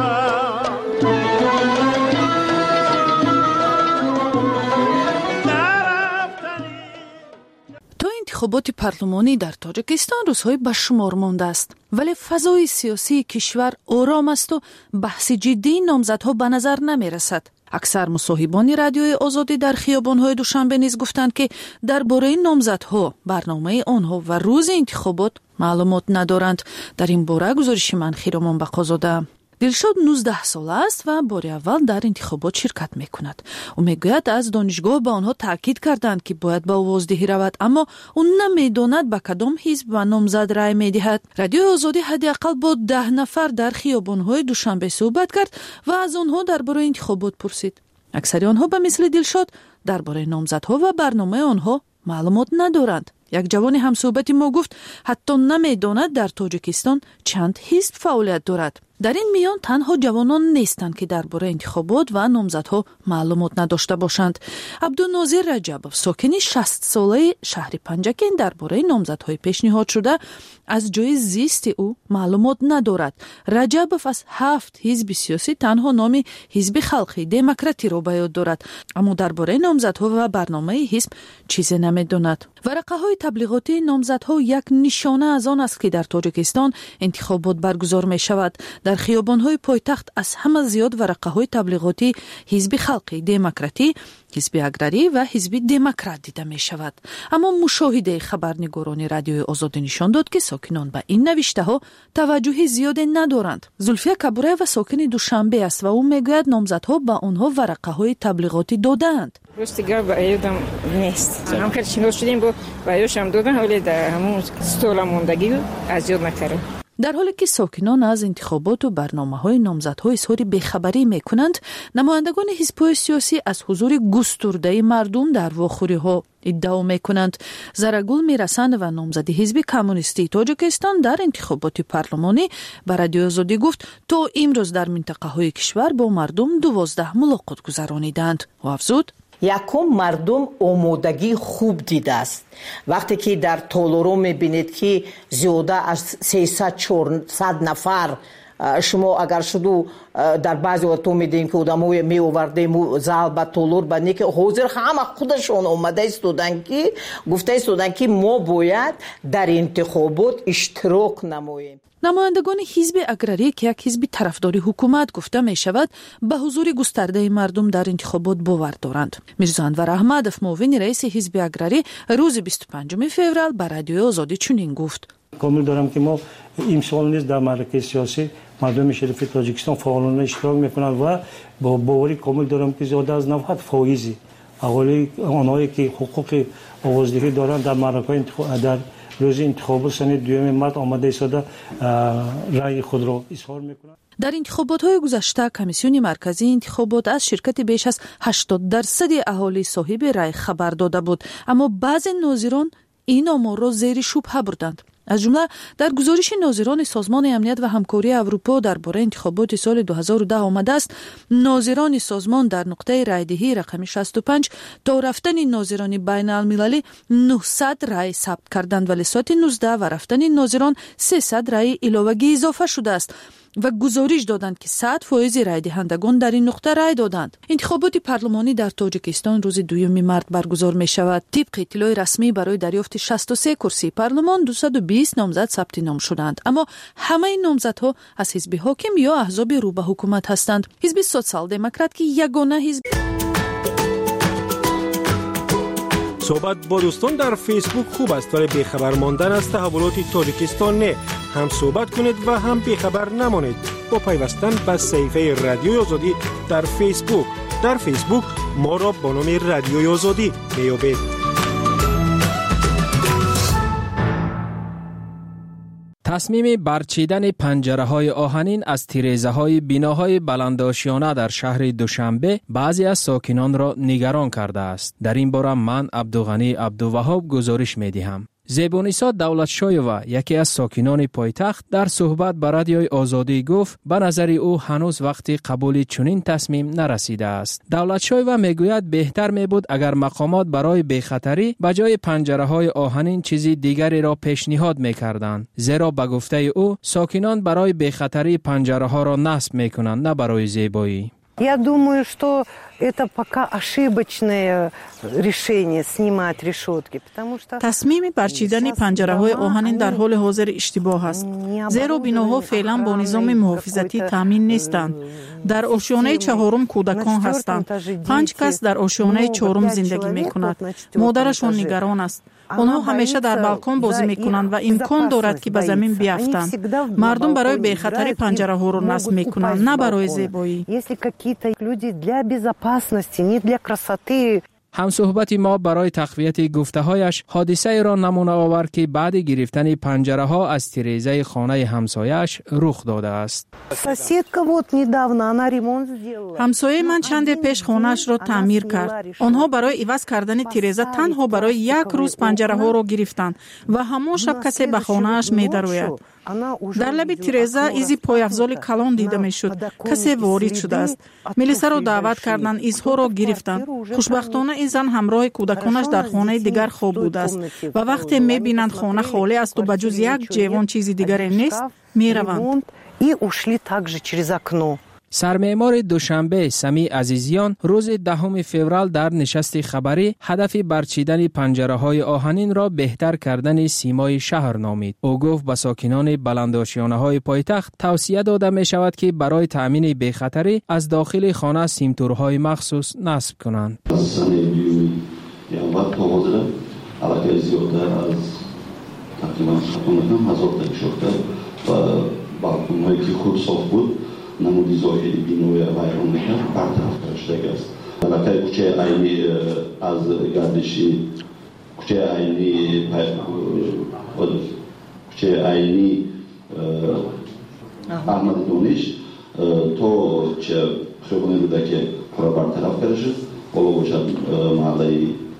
انتخابات پارلمانی در تاجیکستان روزهای به شمار مانده است، ولی فضای سیاسی کشور آرام است و بحث جدی نامزدها به نظر نمی رسد. اکثر مصاحبان رادیوی آزادی در خیابان‌های دوشنبه نیز گفتند که درباره نامزدها، برنامه آنها و روز انتخابات معلومات ندارند. در این باره گزارش من خیرامان بقازاده. دلشاد نوزده ساله است و بار اول در انتخابات شرکت میکند. او میگوید از دانشگاه به آنها تاکید کردند که باید به آوازدهی رود، اما او نمیداند به کدام حزب و نامزد رای میدهد. رادیو آزادی حداقل با ده نفر در خیابان‌های دوشنبه صحبت کرد و از آنها درباره انتخابات پرسید. اکثر آنها به مثل دلشاد درباره نامزدها و برنامه آنها معلومات ندارند. یک جوان همصحبت ما گفت حتی نمیداند در تاجیکستان چند حزب فعالیت دارد. در این میان تنها جوانان نیستند که درباره انتخابات و نامزدها معلومات نداشته باشند. عبدالناظر رجبوف، ساکن شصت ساله شهر پنجکین، درباره نامزدهای پیشنهاد شده از جای زیست او معلومات ندارد. رجبوف از هفت حزب سیاسی تنها نام حزب خلقی دموکراتی را به یاد دارد، اما درباره نامزدها و برنامه حزب چیزی نمیداند. ورقه‌های تبلیغاتی نامزدها یک نشانه از آن است که در تاجیکستان انتخابات برگزار می شود. در خیابان‌های پایتخت از همه زیاد ورقه‌های تبلیغاتی حزب خلقی دموکراتی، حزب اگراری و حزب دموکرات دیده می شود. اما مشاهده خبرنگاران رادیوی آزادی نشان داد که ساکنان به این نوشته ها توجه زیادی ندارند. زلفیه کبوره و ساکن دوشنبه است و او میگوید نامزدها به آنها ورقه‌های تبلیغاتی دادند. روستیگاه با ایادم نیست. هم که شنود شدیم با ایادشم دادن، ولی در همون ستول موندگی از یاد نکردم. در حالی که ساکنان از انتخابات و برنامه‌های نامزدها اظهار بی‌خبری می‌کنند، نمایندگان حزب‌های سیاسی از حضور گسترده مردم در واخوری‌ها ادعا می‌کنند. زرگل میرسند و نامزد حزب کمونیستی تاجیکستان در انتخابات پارلمانی به رادیو آزادی گفت تا امروز در منطقه‌های کشور با مردم دوازده ملاقات گذرانیدند و افزود: یکم مردم آمادگی خوب دیده است. وقتی که در تولورو میبینید که زیاده از سیصد چهارصد نفر شما اگر شدو در بعضی وقتا میدیم که آدمای می آوردیم زال با تولور با نیک حاضر همه خودشون اومده استودن که گفته استودن که ما باید در انتخابات اشتراک نماییم. نمایندگان حزب اگراری که یک حزب طرفدار حکومت گفته می شود به حضور گسترده مردم در انتخابات باور دارند. میرزا انور احمدов، معاون رئیس حزب اگراری، روز بیست و پنجم فوریه به رادیو آزادی چنین گفت: کامل دارم که ما امسال نیز در معرکه سیاسی مردم شریف تاجیکستان فعالانه اشتراک میکنند و با باوری کامل دارم که زیاده از نود فایزی اقالی آنهایی که حقوق آوازدهی دارند در معرکه انتخاب در روز انتخابات سن دوم مارس آماده ایستاده رأی خود را اظهار میکنند. در انتخابات‌های گذشته کمیسیون مرکزی انتخابات از شرکت بیش از هشتاد درصد اهالی صاحب رأی خبر داده بود، اما بعضی ناظران این آمار را زیر شبهه بردند. از جمله در گزارش ناظران سازمان امنیت و همکاری اروپا درباره انتخابات سال دو هزار و ده آمده است: ناظران سازمان در نقطه رایدهی رقم شصت و پنج تا رفتن ناظران بین المللی نهصد رای ثبت کردند، ولی ساعت نوزده و رفتن ناظران سیصد رای علاوگی اضافه شده است و گزارش دادند که صد فایز رای دهندگان در این نقطه رای دادند. انتخابات پارلمانی در تاجیکستان روز دوم مارس برگزار می شود. طبق اطلاع رسمی برای دریافت شصت و سه کرسی پارلمان دویست و بیست نامزد ثبت نام شدند، اما همه این نامزدها از حزب حاکم یا احزاب رو به حکومت هستند. حزب سوسیال دموکرات که یگانه حزب صحبت با دوستان در فیسبوک خوب است، ولی بیخبر ماندن از تحولات تاجیکستان نه. هم صحبت کنید و هم بیخبر نمانید با پیوستن به صفحه رادیوی آزادی در فیسبوک. در فیسبوک ما را با نام رادیوی آزادی میابید. تصمیم برچیدن پنجره‌های آهنین از تیره‌های بناهای بلندآشیانه در شهر دوشنبه بعضی از ساکنان را نگران کرده است. در این باره من عبدالغنی عبدالوهاب گزارش می‌دهم. زیبونیسا دولتشایووا یکی از ساکنان پایتخت در صحبت با رادیوی آزادی گفت به نظر او هنوز وقت قبول چنین تصمیم نرسیده است. دولتشایووا میگوید بهتر میبود اگر مقامات برای بیخطری به جای پنجره های آهنین چیزی دیگری را پیشنهاد میکردند، زیرا به گفته او ساکنان برای بیخطری پنجره ها را نصب میکنند نه برای زیبایی. Я думаю, что это пока ошибочное решение снимать решетки, потому что تصمیم برچیدن پنجره‌های آهنین در حال حاضر اشتباه است، زیرا بیناها فعلا با نظام محافظتی تامین نیستند. در آشیانه چهارم کودکان هستند. پنج کس در آشیانه چهارم زندگی می‌کنند. مادرشان نگران است. آنها همیشه در بالکن بازی میکنند و امکان دارد که به زمین بیفتند. مردم برای بیخطری پنجره ها را نصب میکنند نه برای زیبایی. همصحبت ما برای تقویت گفته هایش حادثه را نمونه آورد که بعد گرفتن پنجره ها از تیریزه خانه همسایش رخ داده است. همسایه من چند پیش خانه‌اش را تعمیر کرد. آنها برای عوض کردن تیریزه تنها برای یک روز پنجره ها را گرفتند و همان شب کسی به خانه‌اش می‌دروید. در لب تیریزه ایزی پایافزال کلان دیده میشد. کسی وارد شده است. ملیسا را دعوت کردند، ایزها را گرفتند. خوشبختانه این زن همراه کودکانش در خانه دیگر خواب بوده است و وقتی میبینند خانه خالی است و بجز یک جوان چیزی دیگری نیست میروند. سرمعمار دوشنبه سمی عزیزیان روز دهم فوریه در نشست خبری هدف برچیدن پنجره های آهنین را بهتر کردن سیمای شهر نامید. او گفت به ساکنان بلندآشیانه های پایتخت توصیه داده می شود که برای تأمین بیخطری از داخل خانه سیمتورهای مخصوص نصب کنند. намуди зоҳири бинои вайрон мекард бартараф карда аст. Аллакай кӯчаи айни аз гардиши кӯчаи айни кӯчаи айни аҳмади дониш то ча хиёбони рӯдаке пурра бартараф карда шуд. ҳоло бошад маҳаллаи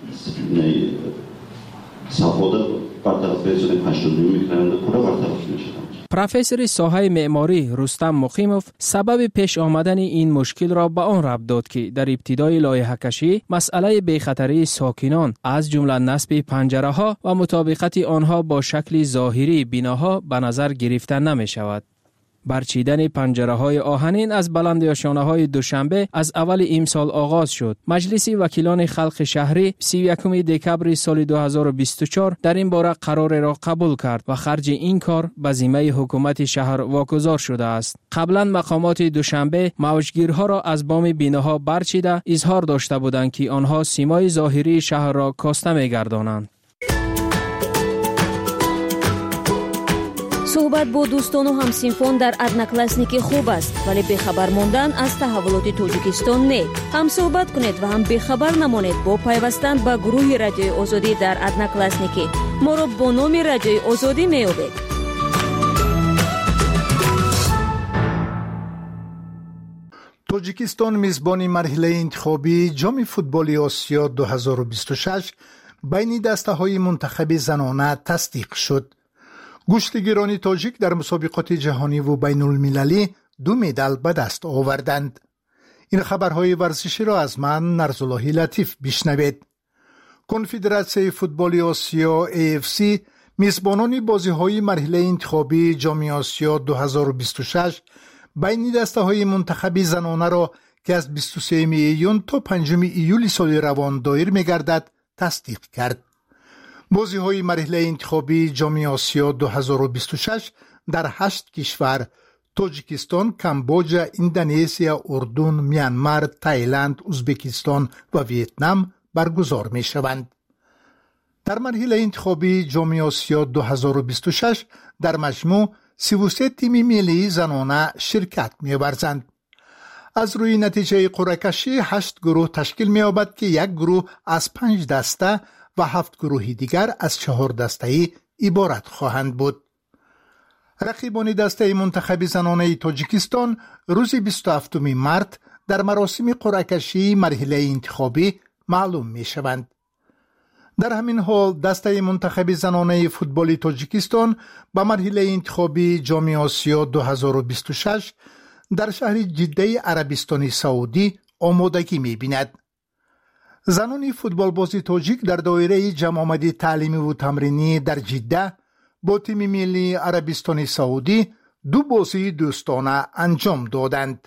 сафода бартараф карда ҳаштод дуюм микрорайонда пурра бартараф мешавад. پروفسور ساحه معماری رستم مخیموف سبب پیش آمدن این مشکل را به آن ربط داد که در ابتدای لایحه کشی مسئله بیخطری ساکنان از جمله نصب پنجره ها و مطابقت آنها با شکل ظاهری بناها به نظر گرفته نمی شود. برچیدن پنجره های آهنین از بلندآشیانه های دوشنبه از اول امسال آغاز شد. مجلس وکیلان خلق شهری سی و یکم دکبر سال دو هزار و بیست و چهار در این باره قرار را قبول کرد و خرج این کار به ذمه حکومت شهر واگذار شده است. قبلا مقامات دوشنبه موجگیرها را از بام بیناها برچیده اظهار داشته بودند که آنها سیمای ظاهری شهر را کاسته می‌گردانند. صحبت با دوستان و همسینفان در ادناکلاسنیکی خوب است، ولی بخبر ماندن از تحولات تاجیکستان نه. هم صحبت کنید و هم بخبر نمانید با پیوستن به گروه رادیوی آزادی در ادناکلاسنیکی. ما را با نام رادیوی آزادی می‌یابید. تاجیکستان میزبان مرحله انتخابی جام فوتبال آسیا دو هزار و بیست و شش بین دسته‌های منتخب زنانه تصدیق شد. گشتگیران تاجیک در مسابقات جهانی و بین المللی دو مدال به دست آوردند. این خبرهای ورزشی را از من نرزالله لطیف بشنوید. کنفدراسیون فوتبال آسیا ای اف سی میزبانان بازی‌های مرحله انتخابی جام آسیا دو هزار و بیست و شش بین دسته‌های منتخب زنانه را که از بیست و سوم ایون تا پنجم ایول سال روان دایر می‌گردد تصدیق کرد. بازی‌های مرحله انتخابی جام آسیا دو هزار و بیست و شش در هشت کشور تاجیکستان، کامبوجا، اندونزیا، اردن، میانمار، تایلند، ازبکستان و ویتنام برگزار می‌شوند. در مرحله انتخابی جام آسیا دو هزار و بیست و شش در مجموع سی و سه تیم ملی زنانه شرکت می‌ورزند. از روی نتیجه قرعه کشی هشت گروه تشکیل می‌یابد که یک گروه از پنج دسته و هفت گروهی دیگر از چهار دسته‌ای عبارت خواهند بود. رقیبان دسته منتخب زنانه تاجیکستان روز بیست و هفتم مارس در مراسم قرعه کشی مرحله انتخابی معلوم می شوند. در همین حال دسته منتخب زنانه فوتبال تاجیکستان به مرحله انتخابی جام آسیا دو هزار و بیست و شش در شهر جده عربستان سعودی آمادگی می‌بیند. زنان فوتبال بازی تاجیک در دایره جمع آمدی تعلیمی و تمرینی در جده با تیم ملی عربستان سعودی دو بازی دوستانه انجام دادند.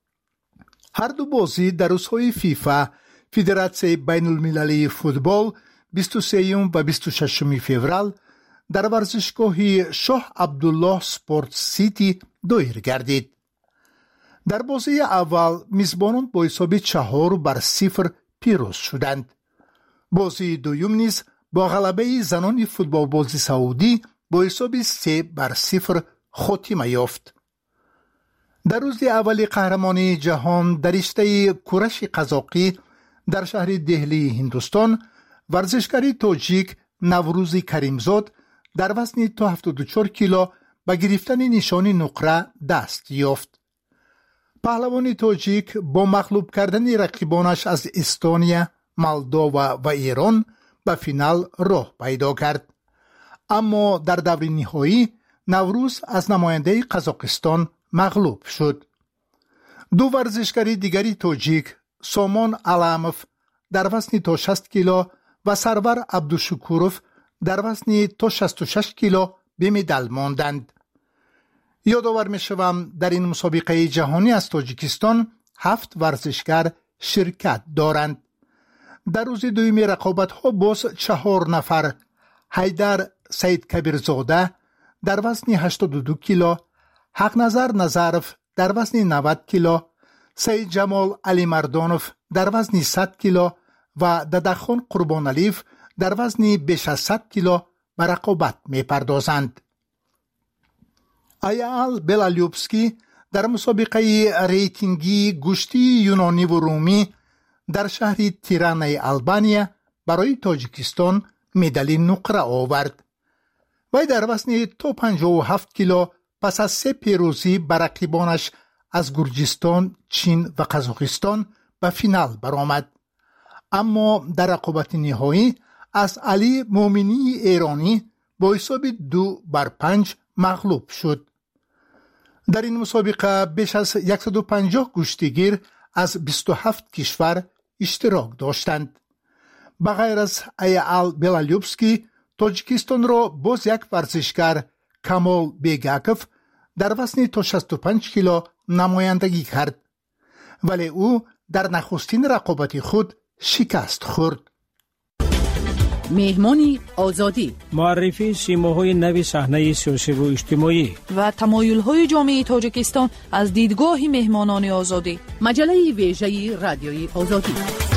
هر دو بازی در روزهای فیفا فدراسیون بین المللی فوتبال بیست و سوم و بیست و ششم فوریه در ورزشگاه شاه عبدالله سپورت سیتی دایر گردید. در بازی اول میزبانان با حساب چهار بر صفر پیروز شدند. بازی دوم نیز با غلبه زنان فوتبال بازی سعودی با حساب سه بر صفر خاتمه یافت. در روز اول قهرمانی جهان در رشته کورش قزاقی در شهر دهلی هندوستان ورزشکاری تاجیک نوروز کریمزاد در وزن تا هفتاد و چهار کیلو به گرفتن نشانی نقره دست یافت. پهلوان تاجیک با مغلوب کردن رقیبانش از استونیا، مولداوا و ایران به فینال راه پیدا کرد. اما در دور نهایی نوروز از نماینده قزاقستان مغلوب شد. دو ورزشکاری دیگری تاجیک سامان علاموف در وزن تا شصت کیلو و سرور عبدالشکوروف در وزن تا شصت و شش کیلو به مدال ماندند. یادآور می‌شوم در این مسابقه جهانی از تاجیکستان هفت ورزشکار شرکت دارند. در روز دوم رقابت‌ها باز چهار نفر حیدر سید کبیرزاده در وزن هشتاد و دو کیلو، حق نظر نظرف در وزن نود کیلو، سید جمال علی مردانوف در وزن صد کیلو و ددخان قربانعلیف در وزن بیش از صد کیلو به رقابت می‌پردازند. ایال بلالیوبسکی در مسابقه ریتینگی گوشتی یونانی و رومی در شهر تیرانه آلبانیا برای تاجیکستان مدال نقره آورد. وی در وزن تا پنجاه و هفت کیلو پس از سه پیروزی بر رقیبانش از گرجستان، چین و قزاقستان به فینال برآمد. اما در رقابت نهایی از علی مومنی ایرانی با حساب دو بر پنج مغلوب شد. در این مسابقه بیش از صد و پنجاه گوشتگیر از بیست و هفت کشور اشتراک داشتند. بغیر از ایال بلالیوبسکی، تاجیکستان را باز یک ورزشکار کمال بیگاکوف در وزن تا شصت و پنج کیلو نمایندگی کرد، ولی او در نخستین رقابت خود شکست خورد. مهمانی آزادی، معرفی سیماهای نوی صحنه سیاسی و اجتماعی و تمایل‌های جامعه تاجیکستان از دیدگاه مهمانان آزادی. مجله ویژه رادیوی آزادی.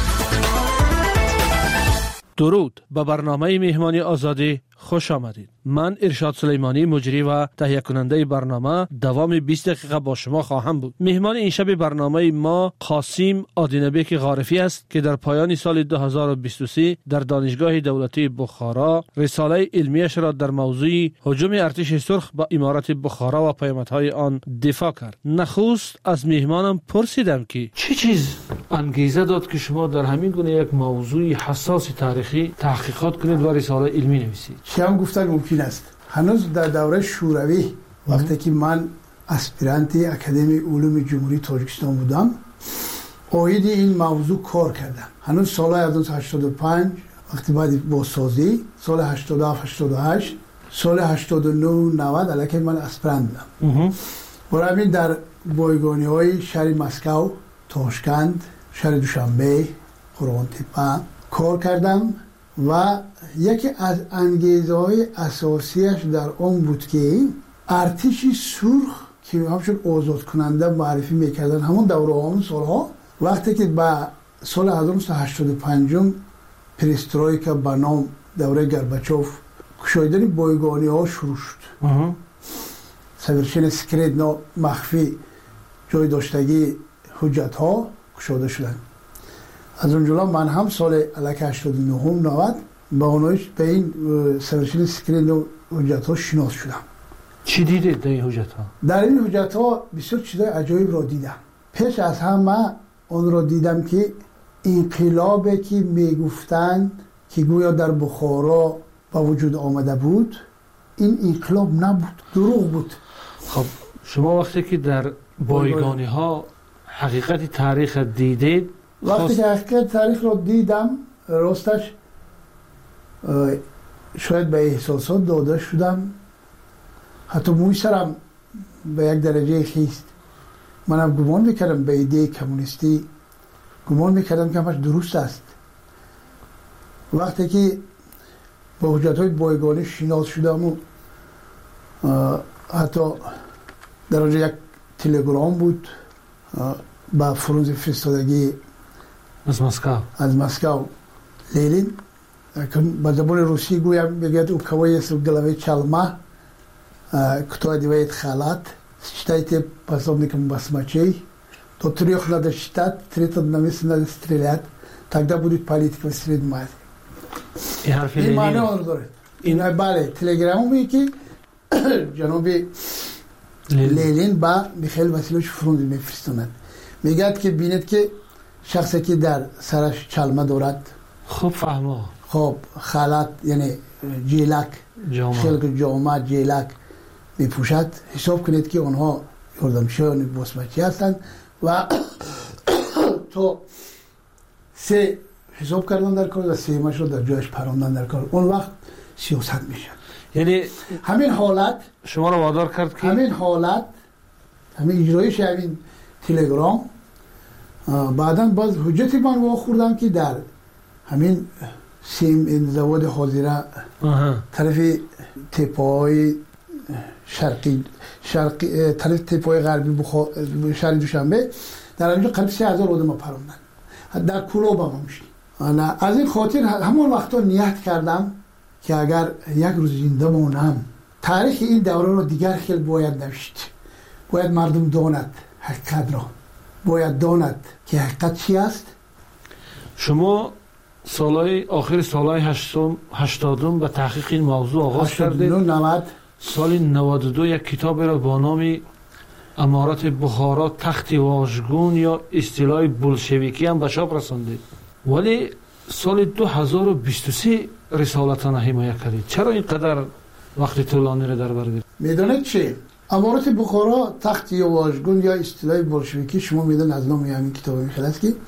درود، به برنامه مهمانی آزادی خوش آمدید. من ارشاد سلیمانی، مجری و تهیه کننده برنامه، دوام بیست دقیقه با شما خواهم بود. مهمان این شب برنامه ما قاسم آدینبک غارفی است که در پایان سال دو هزار و بیست و سه در دانشگاه دولتی بخارا رساله علمیش را در موضوع هجوم ارتش سرخ به امارت بخارا و پیامدهای آن دفاع کرد. نخست از مهمانم پرسیدم که چه چیز انگیزه داد که شما در همین گونه یک موضوع حساس تاریخی تحقیقات کنید و رساله علمی نویسید؟ هم گفتن ممکن است. هنوز در دوره شوروی وقتی که من اسپیرانت اکادمی علوم جمهوری تاجیکستان بودم، اوید این موضوع کار کردم. هنوز سال هزار و نهصد و هشتاد و پنج وقتی بعد بازسازی، سال هشتاد و هفت هشتاد و هشت، سال هشتاد و نه نود الکی من اسپیرانت بودم. برای همین در بایگانی های شهر مسکو، تاشکند، شهر دوشنبه، قرغان تپه کار کردم و یکی از انگیزه های اساسیش در اون بود که ارتش سرخ که همچون آزاد کننده معرفی میکردن همون دوره همون سالها، وقتی که با سال هزار و نهصد و هشتاد و پنج پریسترویکا به نام دوره گرباچوف کشایدن بایگانی ها شروع شد. سویرشن سکریت مخفی جای داشتگی حجت ها کشاده شدن. از اونجا من هم سال الک هشتاد و نه نود با اونایش به این سویرشن سکرین و حجت ها شناس شدم. چی دیدید در این حجت ها؟ در این حجت ها بسیار چیزای عجایب را دیدم. پیش از همه اون را دیدم که انقلابی که میگفتند که گویا در بخارا با وجود آمده بود، این انقلاب نبود، دروغ بود. خب شما وقتی که در بایگانی ها حقیقت تاریخ دیدید، وقتی که حقیقت تاریخ رو دیدم، راستش شاید به احساسات داده شدم، حتی موی سرم به یک درجه خیست. منم گمان میکردم به ایده کمونیستی، گمان میکردم که همش درست است. وقتی که با حجت های بایگانی شناس شدم و حتی در آنجا یک تلگرام بود با فرانز فرستادگی از مسکو از مسکو لینین با زبان روسی گویم بگید او کوای سو گلوی چلمه кто одевает халат, считайте пособником басмачей, тот трех надо считать, третьего на месте надо стрелять, тогда будет политика в среднем Азии. این معنی آن رو داره. این بله تلگرامی که جناب لینین با میخائیل واسیلوویچ فرانز میفرستاند، میگه که بینید که شخصی که در سرش چلمه دارد، خوب فهمه، خب خالات یعنی جیلک، خلق جامعه جیلک میپوشد، حساب کنید که آنها یاردمشان باسمچی هستند و تو سه حساب کردن در کار و سه ماش رو در جایش پراندن در کار، اون وقت سیاست میشه. یعنی همین حالت شما رو وادار کرد که همین حالت همین اجرایش همین تلگرام بعداً باز حجتی من واخوردم که در همین سیم این زواد حاضره طرف تپای شرقی شرقی طرف تپای غربی بخار شهر دوشنبه در اینجا قریب سه هزار آدم پروندن در کلوب هم میشی. انا از این خاطر همون وقتا نیت کردم که اگر یک روز زنده مونم تاریخ این دوره رو دیگر خیلی باید نوشت، باید مردم داند حقیقت را، باید داند که حقیقت چی است. شما سالهای آخر سالهای هشتادم به تحقیق این موضوع آغاز کردید. نود سال نود و دو یک کتاب را با نام امارات بخارا تخت واژگون یا اصطلاح بولشویکی هم به چاپ رساندید، ولی سال دو هزار و بیست و سه رسالتان حمایت کردید. چرا اینقدر وقت طولانی را در بر گرفتید؟ میدونید چی؟ امارات بخارا تخت واژگون یا اصطلاح بولشویکی، شما میدونید از نام همین کتاب میخواد است که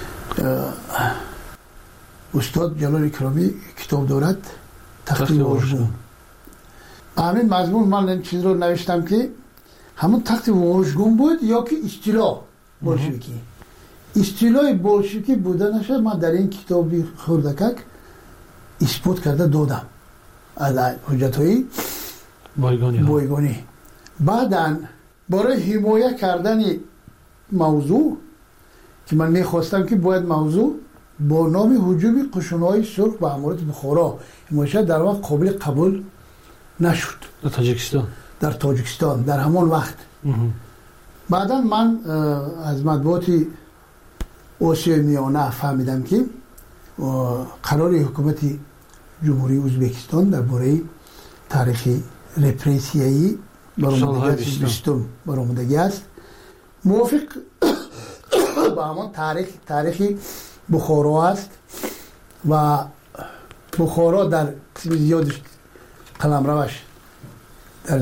استاد جلال اکرامی کتاب دارد تخت واژگون. همین مضمون من این چیز رو نوشتم که همون تخت واژگون بود یا که اصطلاح بولشویکی. اصطلاح بولشویکی بودنش من در این کتابی خردکک اثبات کرده دادم از حجت‌های بایگانی. بایگانی. بعداً برای حمایت کردن موضوع که من میخواستم که باید موضوع با نام هجوم قشون‌های سرخ به امارات بخارا حمایت در واقع قابل قبول نشد در تاجیکستان در تاجیکستان در همان وقت. بعدا من از مطبوعات آسیای میانه فهمیدم که قرار حکومت جمهوری ازبکستان درباره تاریخ رپریسیایی برآمدگی بیستم برآمدگی است، موافق با همان تاریخ تاریخ بخارا است و بخارا در قسم زیادش قلمروش در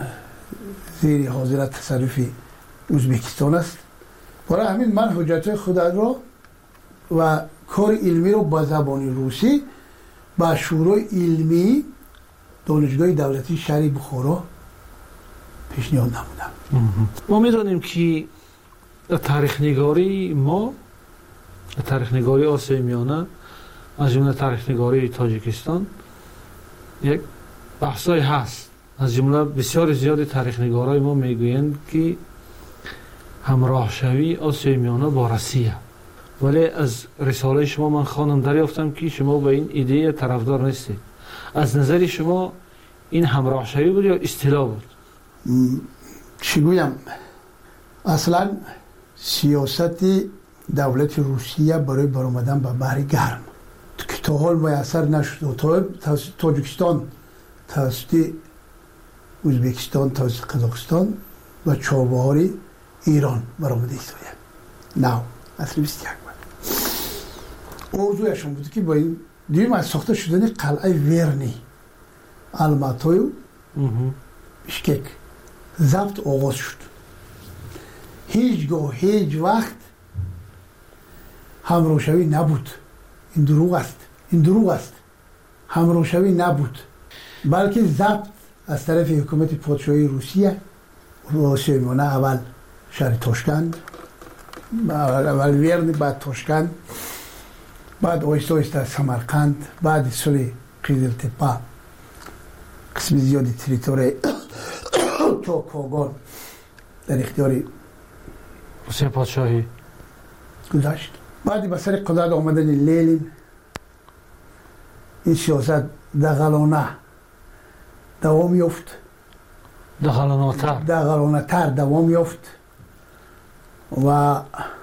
زیر حاضرت تصرف ازبکستان است. برای همین من حجت خود را و کار علمی رو با زبان روسی با شورای علمی دانشگاه دولتی شهر بخارا پیشنهاد نمودم. ما میدونیم که در تاریخ نگاری ما در تاریخ نگاری آسیای میانه از جمله تاریخ نگاری تاجیکستان یک بحثای هست. از جمله بسیار زیاد تاریخ نگارای ما میگویند که همراه شوی آسیای میانه با روسیه، ولی از رساله شما من خواندم دریافتم که شما به این ایده طرفدار نیستید. از نظر شما این همراه شوی بود یا اصطلاح بود؟ چی گویم؟ اصلا سیاست دولت روسیه برای برآمدن به بحر گرم که تا حال میسر نشد، تا تاجیکستان توسط ازبکستان توسط قزاقستان و چابهار ایران برآمده ایستاده. نه اصلا بیست یک بود. موضوعشون بود که با این دویم از ساخته شدن قلعه ورنی الماتوی بشکک ضبط آغاز شد. هیچگاه هیچ وقت همروشوی نبود. این دروغ است. این دروغ است. همروشوی نبود، بلکه ضبط از طرف حکومت پادشاهی روسیه و صهیونی‌ها، اول شهر تاشکند، اول ورن، بعد تاشکند، بعد آهسته آهسته سمرقند، بعد صلح قیزلتپه قسم زیادی تریتوری تا کاغان در اختیار روسیه پادشاهی گذاشت. بعد به سر قدرت آمدن لنین این سیاست دغلانه دوام یافت، دغلانه تر دغلانه تر دوام یافت و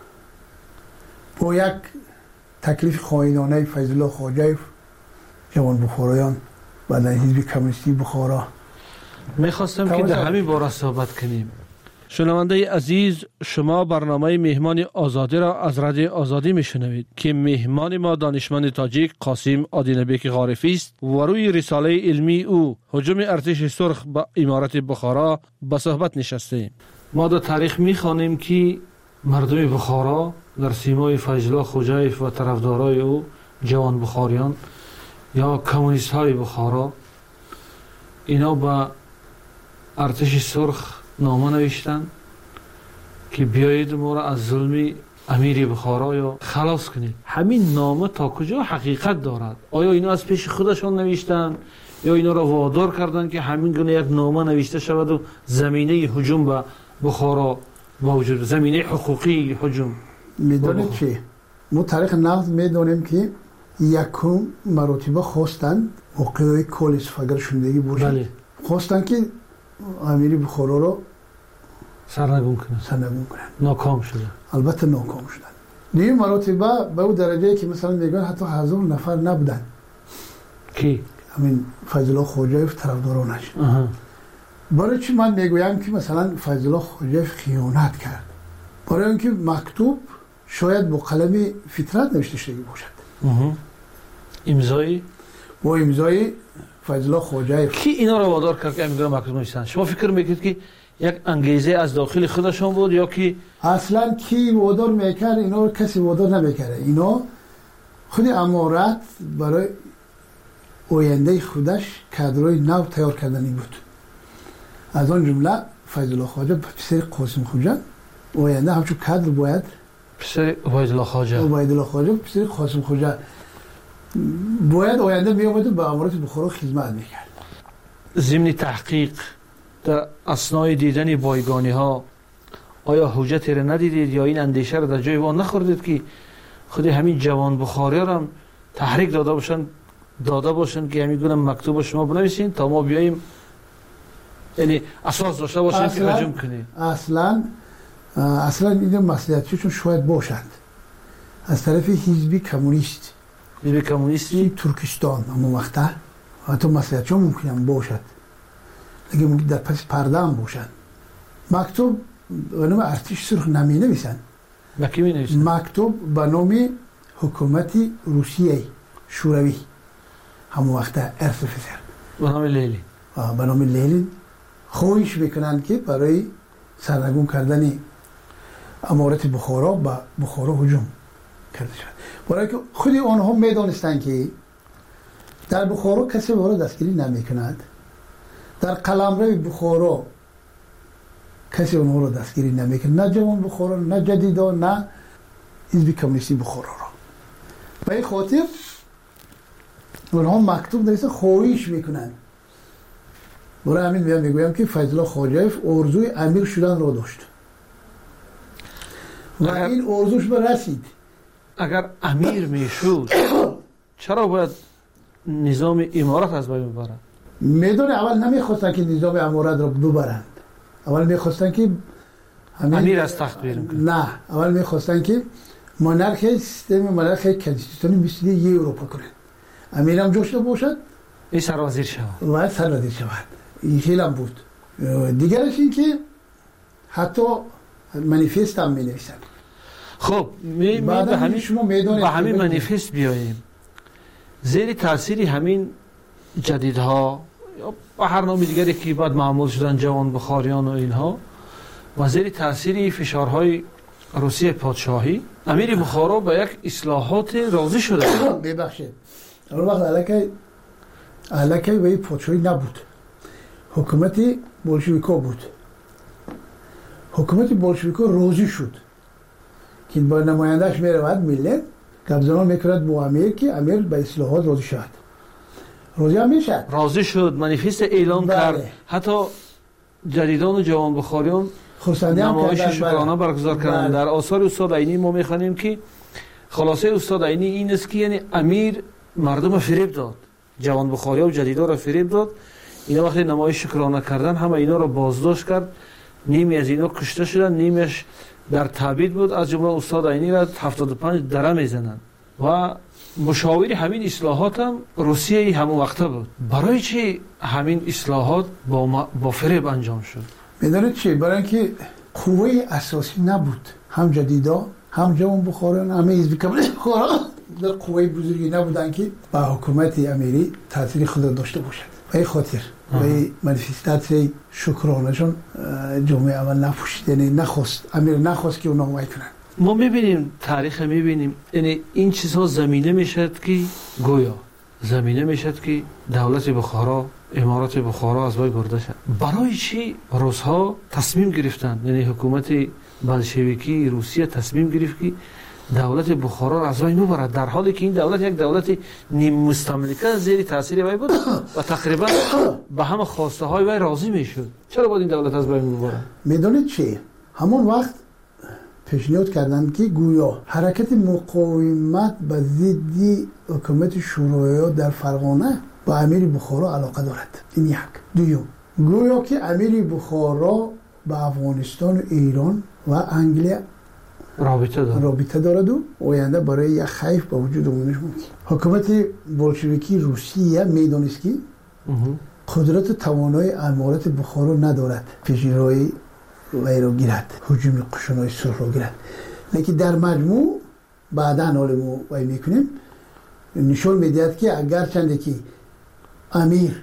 با یک تکلیف خائنانه فیض الله خواجه جوان بخارایان بعد حزب کمونیستی بخارا. میخواستم که در همین باره صحبت کنیم. شنونده عزیز، شما برنامه مهمان آزادی را از رادیو آزادی میشنوید که مهمان ما دانشمند تاجیک قاسم آدینبک غارفی است و روی رساله علمی او هجوم ارتش سرخ به امارت بخارا به صحبت نشستیم. ما در تاریخ میخوانیم که مردم بخارا در سیمای فیض الله خوجایف و طرفدارای او جوان بخاریان یا کمونیست های بخارا اینا به ارتش سرخ نامه نوشتن که بیایید ما را از ظلم امیر بخارا یا خلاص کنید. همین نامه تا کجا حقیقت دارد؟ آیا اینا از پیش خودشان نوشتن یا اینا را وادار کردن که همین گونه یک نامه نوشته شود و زمینه هجوم به بخارا موجود، زمینه حقوقی هجوم؟ میدونید چی؟ ما تاریخ نقد میدونیم که یکم مراتبه خواستن موقعی کل استفاگر شدگی باشد. بله. خواستن که امیر بخارا رو سرنگون کنن. سرنگون کنن. ناکام شده. البته ناکام شدن. دیگه مراتبه به اون درجه که مثلا میگن حتی هزار نفر نبودن. کی؟ همین فیض الله خواجه طرفدارانش. برای چی من میگویم که مثلا فیض الله خواجه خیانت کرد؟ برای اینکه مکتوب شاید با قلم فطرت نوشته شده باشد. امضای با امضای فیض الله خواجه. کی اینا رو وادار کرد که امضای مکتوب نوشتن؟ شما فکر میکنید که یک انگیزه از داخل خودشون بود یا که اصلا کی وادار میکرد؟ اینا رو کسی وادار نمیکرد. اینا خود امارت برای آینده خودش کادرای نو تیار کردنی بود. از آن جمله فیض الله خواجه پسر قاسم خوجه آینده همچون کادر باید پسر عبید الله خواجه عبید الله خواجه پسر قاسم خوجه باید آینده میامد و به امارت بخارا خدمت میکرد. ضمن تحقیق در اثنای دیدن بایگانی ها آیا حجتی را ندیدید یا این اندیشه را در جای وان نخوردید که خود همین جوان بخاری را هم تحریک داده باشن داده باشن که همین گونه مکتوب شما بنویسین تا ما بیاییم، یعنی اساس داشته باشن که هجوم کنیم؟ اصلا اصلا این مسئولیتشون شاید باشند از طرف حزب کمونیست حزب کمونیستی ترکستان اما وقتا حتی مسئولیتشون ممکنه باشد، اگه ممکن در پس پرده هم باشند. مکتوب به نام ارتش سرخ نمی نویسن. کی می نویسن؟ مکتوب به نام حکومت روسیه شوروی همون وقتا ارس فسر به نام لنین به نام لنین خواهش میکنن که برای سرنگون کردن امارت بخارا به بخارا هجوم کرده شد. برای که خود آنها میدانستند که در بخارا کسی به را دستگیری نمیکند، در قلمرو بخارا کسی اونها را دستگیری نمیکند، نه جوان بخارا، نه جدیدا، نه حزب کمونیستی بخارا را. به این خاطر اونها مکتوب نویسن خواهش میکنند. برای همین میام میگویم که فیض الله خواجه ارزوی امیر شدن را داشت و این ارزوش به رسید. اگر امیر میشود چرا باید نظام امارت از بین ببرند؟ میدونه اول نمیخواستن که نظام امارت را ببرند، اول میخواستن که امیر از تخت بیرون کنند. نه، اول میخواستن که مونارخی سیستم مونارخی کنستیتوشنی مثل یه اروپا کنند. امیر هم جوشته باشد، این سروزیر شود و سروزیر شود. این خیلی هم بود. دیگرش این که حتی منیفست هم می نویسند. خب می به همین شما میدونید به همین منیفست بیاییم. زیر تاثیر همین جدیدها یا به هر نام دیگری که بعد معمول شدن جوان بخاریان و اینها و زیر تاثیر فشارهای روسیه پادشاهی امیر بخارا به یک اصلاحات راضی شده. ببخشید اون وقت علاقه علاقه به پادشاهی نبود، حکومت بولشویکا بود. حکومت بولشویکا راضی شد که با نمایندهش میرود ملت گپزنان میکرد با امیر که امیر به اصلاحات راضی شد. راضی هم میشد. راضی شد، منیفست اعلان بله. کرد. حتی جدیدان و جوان بخاریان نمایش شکرانه برگزار کردند. در آثار استاد عینی ما میخوانیم که خلاصه استاد عینی این است که یعنی امیر مردم فریب داد، جوان بخاریا و جدیدا را فریب داد. اینا وقتی نمایش شکرانه کردن همه اینا را بازداشت کرد، نیمی از اینا کشته شدن، نیمیش در تبعید بود. از جمله استاد عینی را هفتاد و پنج دره میزنند و مشاور همین اصلاحات هم روسیه همون وقته بود. برای چی همین اصلاحات با, با فریب انجام شد؟ میدونید چی؟ برای اینکه قوه اساسی نبود، هم جدیدا هم جوان بخاران همه حزب کمونیست بخارا در قوه بزرگی نبودن که با حکومت امیری تاثیر خود داشته باشد. به این خاطر به منیفستاسیون شکرانهشون جامعه اول نپوشید، یعنی نخواست امیر نخواست که اونا حمایت کنن. ما میبینیم تاریخ میبینیم یعنی این چیزها زمینه میشد که گویا زمینه میشد که دولت بخارا امارات بخارا از بین برده شد. برای چی روس‌ها تصمیم گرفتند، یعنی حکومت بلشویکی روسیه تصمیم گرفت که دولت بخارا را از بین ببرد، در حالی که این دولت یک دولت نیم مستملکه زیر تاثیر وی بود و تقریبا به همه خواسته های وی راضی میشد. چرا باید این دولت از بین ببرد؟ میدونید چی؟ همون وقت پیشنهاد کردند که گویا حرکت مقاومت به ضد حکومت شوروی در فرغانه با امیر بخارا علاقه دارد. این یک. دوم گویا که امیر بخارا با افغانستان و ایران و انگلیس رابطه دارد رابطه دارد و آینده برای یک خیف به وجود آمدنش ممکن. حکومت بولشویکی روسیه میدانست که قدرت توانای امارات بخارا ندارد پیشروی وی را گیرد، هجوم قشونای سرخ را گیرد. لیکن در مجموع بعدا حال ما وی میکنیم نشون میدهد که اگر چنده که امیر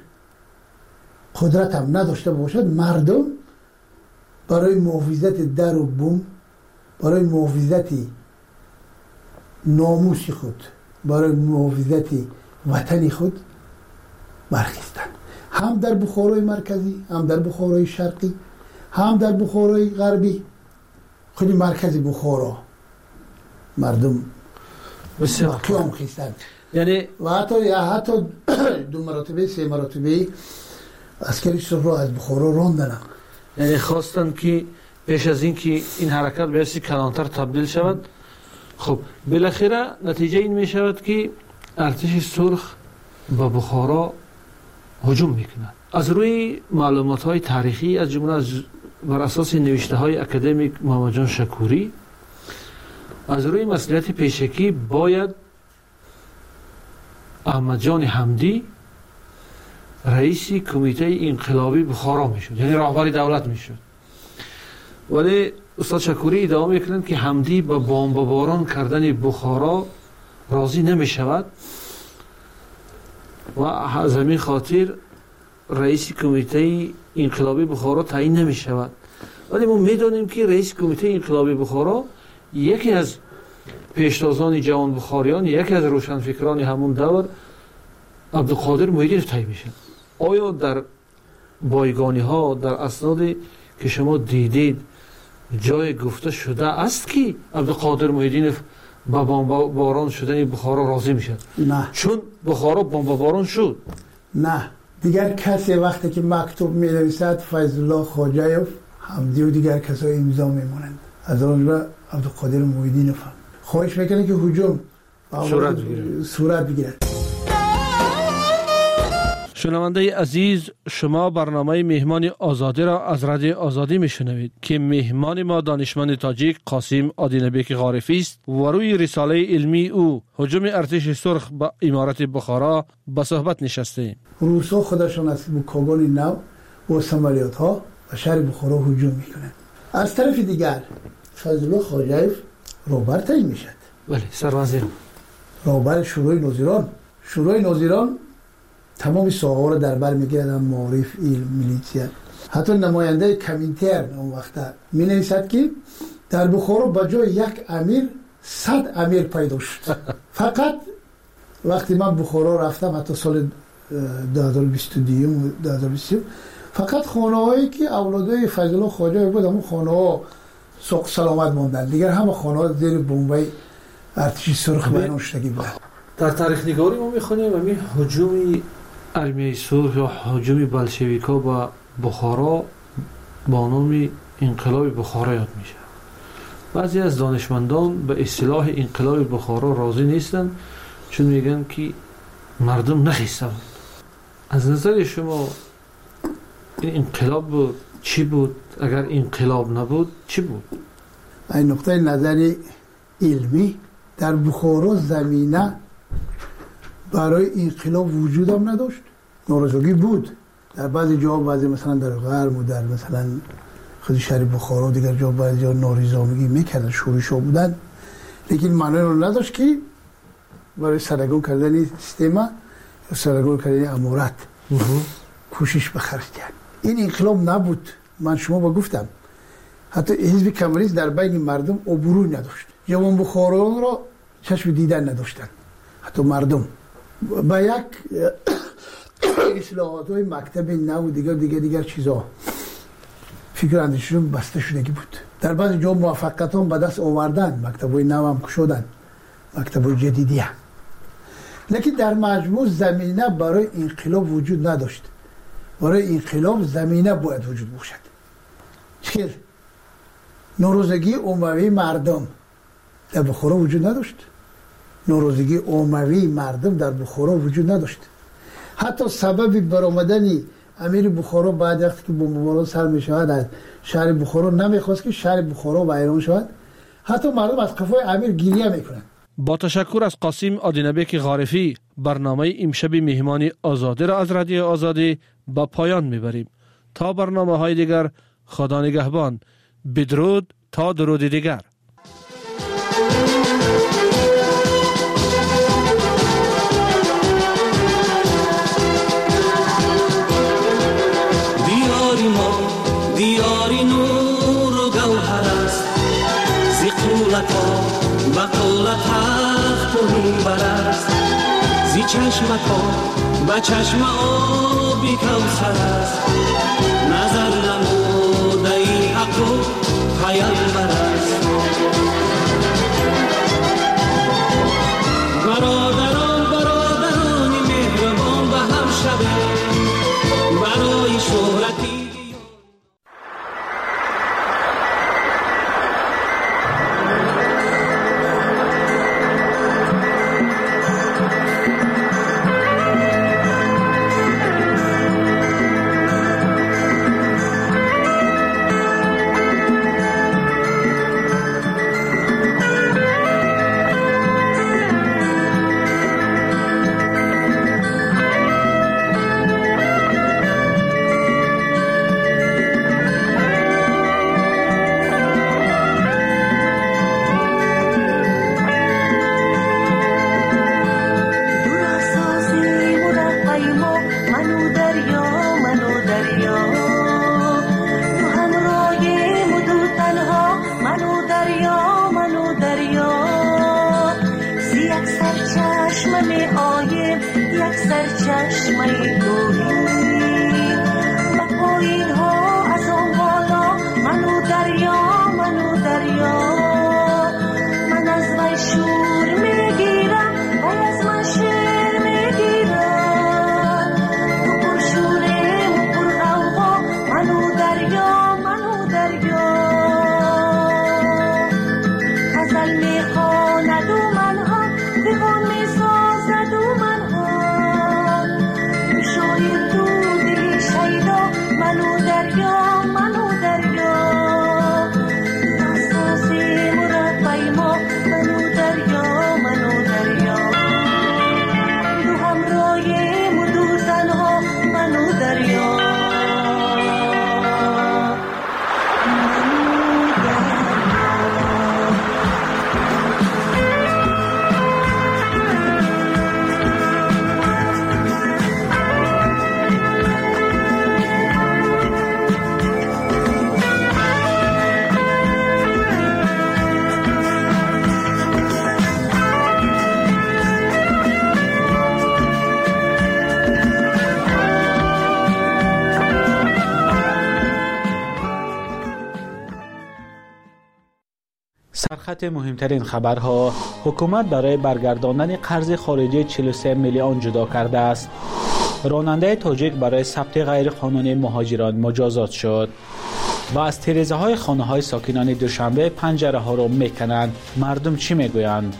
قدرت هم نداشته باشد، مردم برای محافظت در و بوم، برای محافظت ناموس خود، برای محافظت وطن خود برخیستند. هم در بخارای مرکزی، هم در بخارای شرقی، هم در بخارای غربی. خود مرکز بخارا مردم بسیار قیام خیستند. یعنی و حتی یا حتی دو مراتبه سه مراتبه عسکری سرخ را از بخارا راندند. یعنی خواستند که پیش از این که این حرکت به حسی کلانتر تبدیل شود. خب بالاخره نتیجه این می شود که ارتش سرخ به بخارا هجوم میکند. از روی معلومات های تاریخی از جمله از بر اساس نوشته های اکادمیک محمد جان شکوری، از روی مسئولیت پیشکی باید احمد جان حمدی رئیس کمیته انقلابی بخارا میشد، یعنی رهبر دولت میشد. ولی استاد شکوری ادامه میکنند که حمدی با بمباران کردن بخارا راضی نمیشود و از همین خاطر رئیس کمیته انقلابی بخارا تعیین نمیشود. ولی ما میدونیم که رئیس کمیته انقلابی بخارا یکی از پیشتازان جوان بخاریان، یکی از روشنفکران همون دور عبدالقادر محیدینوف تعیین میشه. آیا در بایگانی ها در اسنادی که شما دیدید جای گفته شده است که عبدالقادر محیدینوف با بمباران شدن بخارا راضی میشد؟ نه، چون بخارا بمباران شد. نه، دیگر کسی وقتی که مکتوب می نویسد فیض الله خواجه‌یوف، حمدی و دیگر کسای امضا میمونند. از آن جمله عبدالقادر محیدینوف هم خواهش میکنه که هجوم صورت بگیرد. صورت بگیرد. شنونده عزیز، شما برنامه مهمان آزادی را از رادیو آزادی میشنوید که مهمان ما دانشمند تاجیک قاسم عادینبک غارفی است و روی رساله علمی او هجوم ارتش سرخ به امارات بخارا به صحبت نشسته. روسا خودشون از بوکاگان نو و سمالیات ها و شهر بخارا هجوم میکنند. از طرف دیگر فیض الله خواجه‌یوف رهبر تعیین میشد. بله، سروزیر رهبر شورای ناظران شورای ناظران تمام ساحه‌ها را در بر میگیرد، معارف، علم، میلیتیا. حتی نماینده کمینترن اون وقت می نویسد که در بخارا به جای یک امیر صد امیر پیدا شد. فقط وقتی من بخارا رفتم حتی سال دو هزار و بیست و دو دو هزار و بیست فقط خانه هایی که اولادای فضل الله خواجه بود همون خانه ها سوق سلامت ماندن، دیگر همه خانه ها زیر بمبای ارتشی سرخ بیرون شدگی بود. در تاریخ نگاری ما میخونیم همین هجوم ارمیه سرخ یا هجوم بلشویکا به بخارا با نام انقلاب بخارا یاد میشه. بعضی از دانشمندان به اصطلاح انقلاب بخارا راضی نیستند چون میگن که مردم نخیستند. از نظر شما این انقلاب بود چی بود؟ اگر انقلاب نبود چی بود؟ این نقطه نظر علمی در بخارا زمینه برای انقلاب وجود هم نداشت. ناراضگی بود در بعضی جا، بعضی مثلا در غرب و در مثلا خود شهر بخارا و دیگر جا بعضی جا ناریزامگی میکردن، شورش‌ها بودن، لیکن معنی رو نداشت که برای سرگون کردن سیستم یا سرگون کردن امارت کوشش بخرج کرد. این انقلاب نبود. من شما با گفتم حتی حزب کمونیست در بین مردم عبور نداشت. جوان بخارایان را چشم دیدن نداشتن. حتی مردم با یک اصلاحات های مکتب نو دیگر دیگر دیگر چیزا فکر اندیششون بسته شدگی بود. در بعض جا موفقیت هم به دست آوردن، مکتب های نو هم شدن، مکتب های جدیدی هم. لیکن در مجموع زمینه برای انقلاب وجود نداشت. برای انقلاب زمینه باید وجود باشد. چیل ناراضگی عمومی مردم در بخارا وجود نداشت. ناراضگی عمومی مردم در بخارا وجود نداشت. حتی سبب برآمدن امیر بخارا بعد وقتی که بمباران سر می شود از شهر بخارا نمیخواست که شهر بخارا ویران شود. حتی مردم از قفای امیر گریه میکنند. با تشکر از قاسم آدینبک غارفی برنامه امشب مهمانی آزادی را از رادیو آزادی با پایان میبریم. تا برنامه های دیگر خدا نگهبان. بدرود تا درود دیگر. دیاری ما دیاری نور و گوهر است، زی قولتا بقولت حق و منبر است، زی چشمتا به چشم آبی کوثر است، نظر نموده ای حق و پیامبر است. برادران برادران مهربان به هم شده برای شهرتی. You سرخط مهمترین خبرها: حکومت برای برگرداندن قرض خارجی چهل و سه میلیون جدا کرده است. راننده تاجیک برای ثبت غیرقانونی مهاجران مجازات شد. و از تیره‌زده های خانه های ساکنان دوشنبه پنجره ها را میکنند. مردم چی میگویند؟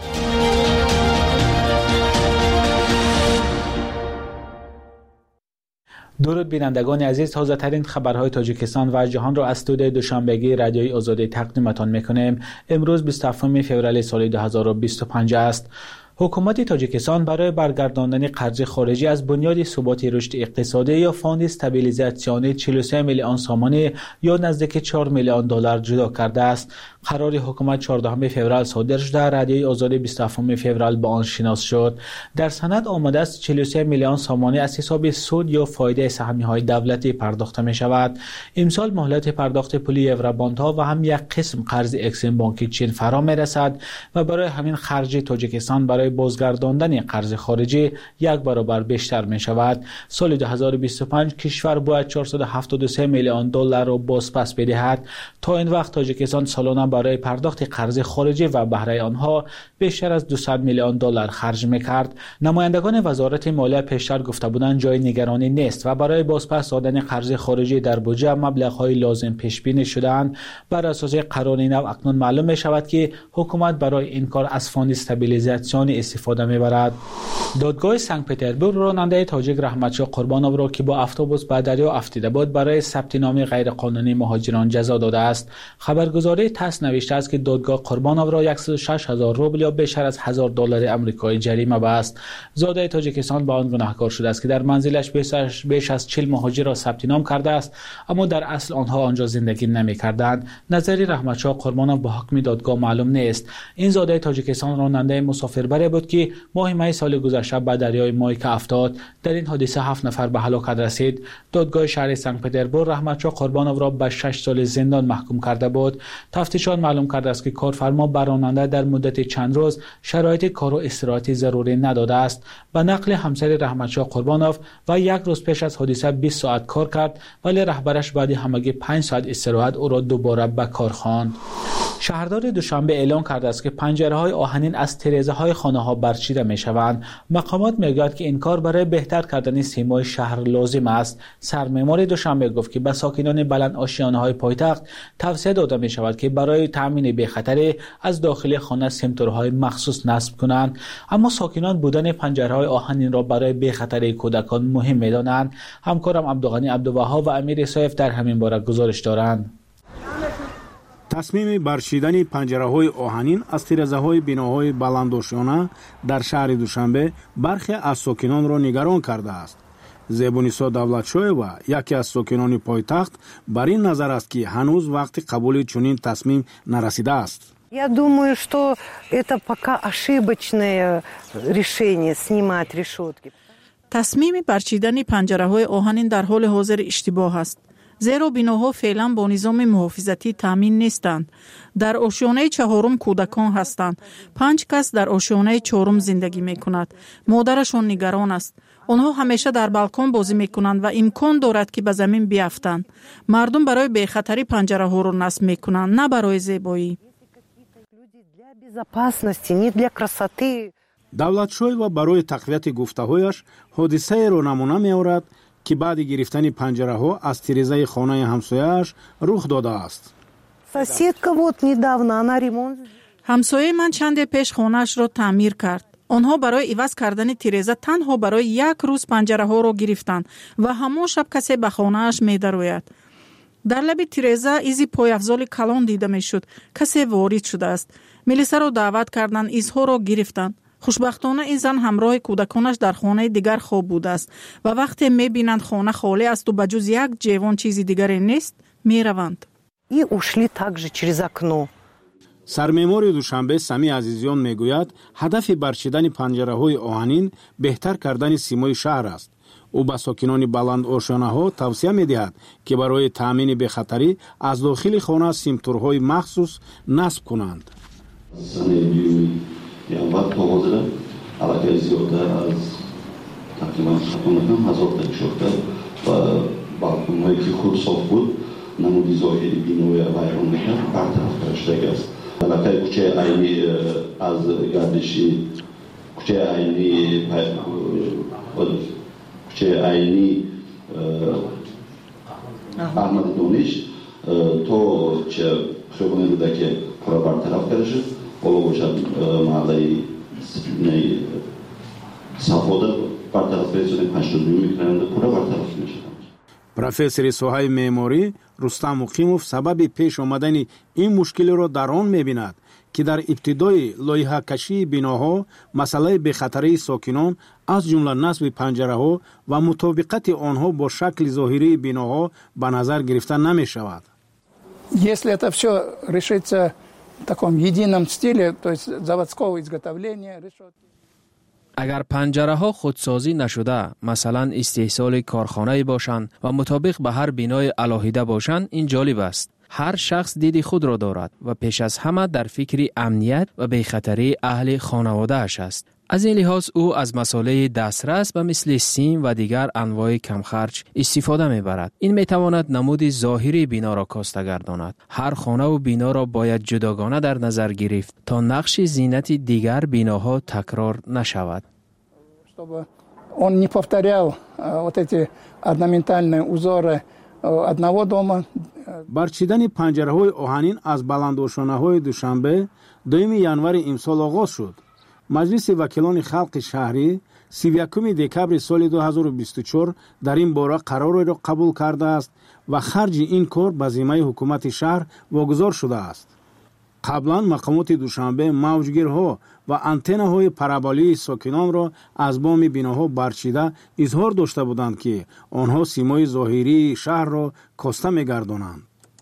درود بینندگان عزیز، تازه ترین خبرهای تاجیکستان و جهان را از استودیوی دوشنبگی رادیوی آزادی تقدیمتان میکنیم. امروز بیست و هفتم فوریه سال دو هزار و بیست و پنج است. حکومت تاجیکستان برای برگرداندن قرض خارجی از بنیاد ثبات رشد اقتصادی یا فاند استابیلیزاسیون چهل و سه میلیون سامانه یا نزدیک چهار میلیون دلار جدا کرده است. قرار حکومت چهاردهم فوریه صادر شده در رادیوی آزادی بیست و هفتم فوریه با آن شناس شد. در سند آمده است چهل و سه میلیون سامانه از حساب سود یا فایده سهمیه‌های دولتی پرداخت می شود. امسال مهلت پرداخت پول یورابانک‌ها و هم یک قسم قرض اکسیم بانکی چین فرا می رسد و برای همین خرج تاجیکستان برای بازگرداندن قرض خارجی یک برابر بیشتر می شود. سال دو هزار و بیست و پنج کشور باید چهارصد و هفتاد و سه میلیون دلار را بازپس بدهد. تا این وقت تاجیکستان سالانه برای پرداخت قرض خارجی و بهره آنها بیشتر از دویست میلیون دلار خرج می‌کرد. نمایندگان وزارت مالیه پیشتر گفته بودند جای نگرانی نیست و برای بازپس دادن قرض خارجی در بودجه مبلغ‌های لازم پیش بینی شده‌اند. بر اساس قانون نو اکنون معلوم می‌شود که حکومت برای این کار از فاند استابیلیزاسیون استفاده می‌برد. دادگاه سنت پترزبورگ راننده تاجیک رحمتشاه قربانوف را که با اتوبوس به دریا افتاده بود برای ثبت نام غیرقانونی مهاجران جزا داده است. خبرگزاری تاس نوشته است که دادگاه قربانوف را صد و شش هزار روبل یا بیشتر از هزار دلار آمریکایی جریمه بست. زاده تاجیکستان با آن گناهکار شده است که در منزلش بیش از چهل مهاجر را ثبت نام کرده است، اما در اصل آنها آنجا زندگی نمی‌کردند. نظری رحمتشاه قربانوف با حکم دادگاه معلوم نیست. این زاده تاجیکستان راننده مسافربری بود که ماه می سال گذشته به دریای مایک افتاد. در این حادثه هفت نفر به هلاکت رسید. دادگاه شهر سنت پترزبورگ رحمتشاه قربانوف را به شش سال زندان محکوم کرده بود. تفتیشات معلوم کرده است که کارفرما به راننده در مدت چند روز شرایط کار و استراحت ضروری نداده است. به نقل همسر رحمتشاه قربانوف و یک روز پیش از حادثه بیست ساعت کار کرد، ولی رهبرش بعد همگی پنج ساعت استراحت او را دوباره به کار خواند. شهردار دوشنبه اعلام کرده است که پنجره های آهنین از تیره‌زده های خانه ها برچیده می شوند. مقامات میگویند که این کار برای بهتر کردن سیمای شهر لازم است. سرمعمار دوشنبه گفت که به ساکنان بلند آشیانه های پایتخت توصیه داده می شود که برای تامین بخطری از داخل خانه سیمتورهای مخصوص نصب کنند، اما ساکنان بودن پنجره های آهنین را برای بخطری کودکان مهم می دانند. همکارم عبدالغنی عبدالوهاب و امیر سایف در همین باره گزارش دارند. تصمیم برچیدن پنجره‌های آهنین از تیره‌زده‌های بناهای بلندآشیانه در شهر دوشنبه برخی از ساکنان را نگران کرده است. زیبونیسا давлатшоева یکی از ساکنان پایتخت بر این نظر است که هنوز وقت قبول چنین تصمیم نرسیده است. Я думаю, что это пока ошибочное решение снимать решетки. تصمیم برچیدن پنجره‌های آهنین در حال حاضر اشتباه است. زیرا بناها فعلا با نظام محافظتی تامین نیستند. در آشیانه چهارم کودکان هستند. پنج کس در آشیانه چهارم زندگی می‌کند. مادرشان نگران است. آنها همیشه در بالکن بازی می‌کنند و امکان دارد که به زمین بیفتند. مردم برای بی‌خطری پنجره‌ها را نصب می‌کنند، نه برای زیبایی. давлатшоева барои тақвияти гуфтаҳояш ҳодисаеро намуна меорад ки баъди гирифтани панҷараҳо аз тирезаи хонаи ҳамсояаш рух додааст. ҳамсояи ман чанде пеш хонаашро таъмир кард. онҳо барои иваз кардани тиреза танҳо барои як рӯз панҷараҳоро гирифтанд ва ҳамон шаб касе ба хонааш медарояд. дар лаби тиреза изи пойафзоли калон дида мешуд. касе ворид шудааст. милисаро даъват карданд, изҳоро гирифтанд. хушбахтона ин зан ҳамроҳи кӯдаконаш дар хонаи дигар хоб будааст ва вақте мебинанд хона холе асту ба ҷуз як ҷевон чизи дигаре нест, мераванд. сармеъмори душанбе Сами Азизиён мегӯяд, ҳадафи барчидани панҷараҳои оҳанин беҳтар кардани симои шаҳр аст. ӯ ба сокинони баландошонаҳо тавсия медиҳад ки барои таъмини бехатарӣ аз дохили хона симтурҳои махсус насб кунанд. январ то ҳозира аллакай зиёдтар аз тақрибан хатонакам ҳазорта решотка ва балконҳое ки хуб соф буд намуди зоҳири бинои вайрон мекард бартараф карда шудааст. علاقه کوچه عینی از گردشی کوچه عینی کوچه عینی احمد دونیش تو چه خیابانی بوده که پورا برطرف کرده شد بالا باشد محله صفاده برطرف برسونیم هشتاد میکنند پورا برطرف میشد. профессори соҳаи меъморӣ Рустам Муқимов сабаби пеш омадани ин мушкилиро дар он мебинад ки дар ибтидои лоиҳакашии биноҳо масъалаи бехатарии сокинон аз ҷумла насби панҷараҳо ва мутобиқати онҳо бо шакли зоҳирии биноҳо ба назар гирифта намешавад. Если это все решится в таком едином стиле, то есть заводского изготовления решетки. اگر پنجره ها خودسازی نشده، مثلا استحصال کارخانه باشند و مطابق به هر بینای علاهیده باشند، این جالب است. هر شخص دید خود را دارد و پیش از همه در فکر امنیت و بیخطری اهل خانواده اش است. از این لحاظ او از مسائل دسترس به مثل سیم و دیگر انواع کمخرج استفاده میبرد. این میتواند نمود ظاهری بنا را کاسته گرداند. هر خانه و بنا را باید جداگانه در نظر گرفت تا نقش زینت دیگر بناها تکرار نشود. Чтобы он не повторял вот эти орнаментальные узоры одного дома. барчидани панҷараҳои оҳанин аз баландошонаҳои душанбе дуюми январи имсол оғоз шуд. маҷлиси вакилони халқи шаҳрӣ سی و یک دکبر سال دو هزار و بیست و چهار در این باره قراری را قبول کرده است و خرج این کار به ذمه حکومت شهر واگذار شده است. قبلا مقامات دوشنبه موجگیرها و آنتن‌های پارابولی ساکنان را از بام بناها برچیده اظهار داشته بودند که آنها سیمای ظاهری شهر را کاسته می‌گردانند.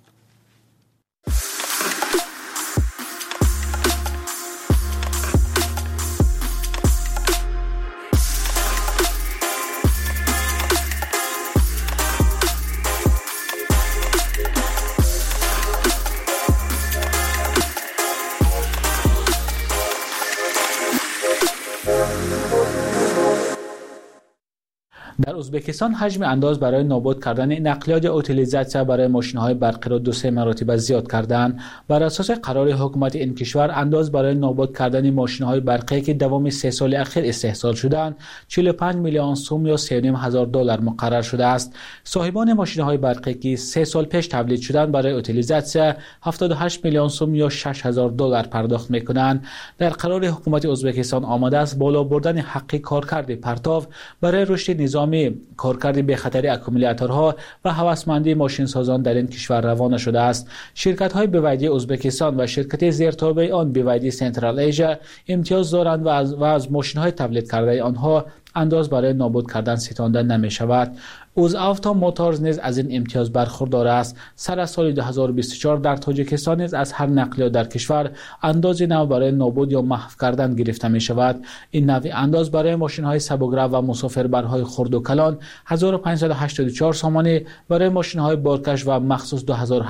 در ازبکستان حجم انداز برای نابود کردن نقلیات اوتیلیزاسیا برای ماشین‌های برقی را دو سه مراتب زیاد کردند. بر اساس قرار حکومت این کشور انداز برای نابود کردن ماشین‌های برقی که دوام سه سال اخیر استحصال شدند چهل و پنج میلیون سوم یا سه و نیم هزار دلار مقرر شده است. صاحبان ماشین‌های برقی که سه سال پیش تولید شدند برای اوتیلیزاسیا هفتاد و هشت میلیون سوم یا شش هزار دلار پرداخت می‌کنند. در قرار حکومت ازبکستان آمده است بالا بردن حق کارکرد پرتاو برای رشد نظام کارکرد به خطر اکومولاتورها و هوسمندی ماشین سازان در این کشور روانه شده است. شرکت های بی‌وایدی ازبکستان و شرکت زیرتابع آن بی‌وایدی سنترال ایژا امتیاز دارند و از, و از ماشین های تولید کرده آنها انداز برای نابود کردن ستانده نمی شود. اوزآوتو موتورز نیز از این امتیاز برخوردار است. سر از سال دو هزار و بیست و چهار در تاجیکستان نیز از هر نقلیات در کشور انداز نو برای نابود یا محو کردن گرفته می شود. این نوع انداز برای ماشین های سبک‌رو و مسافربرهای خرد و کلان هزار و پانصد و هشتاد و چهار سامانی، برای ماشین های بارکش و مخصوص دو هزار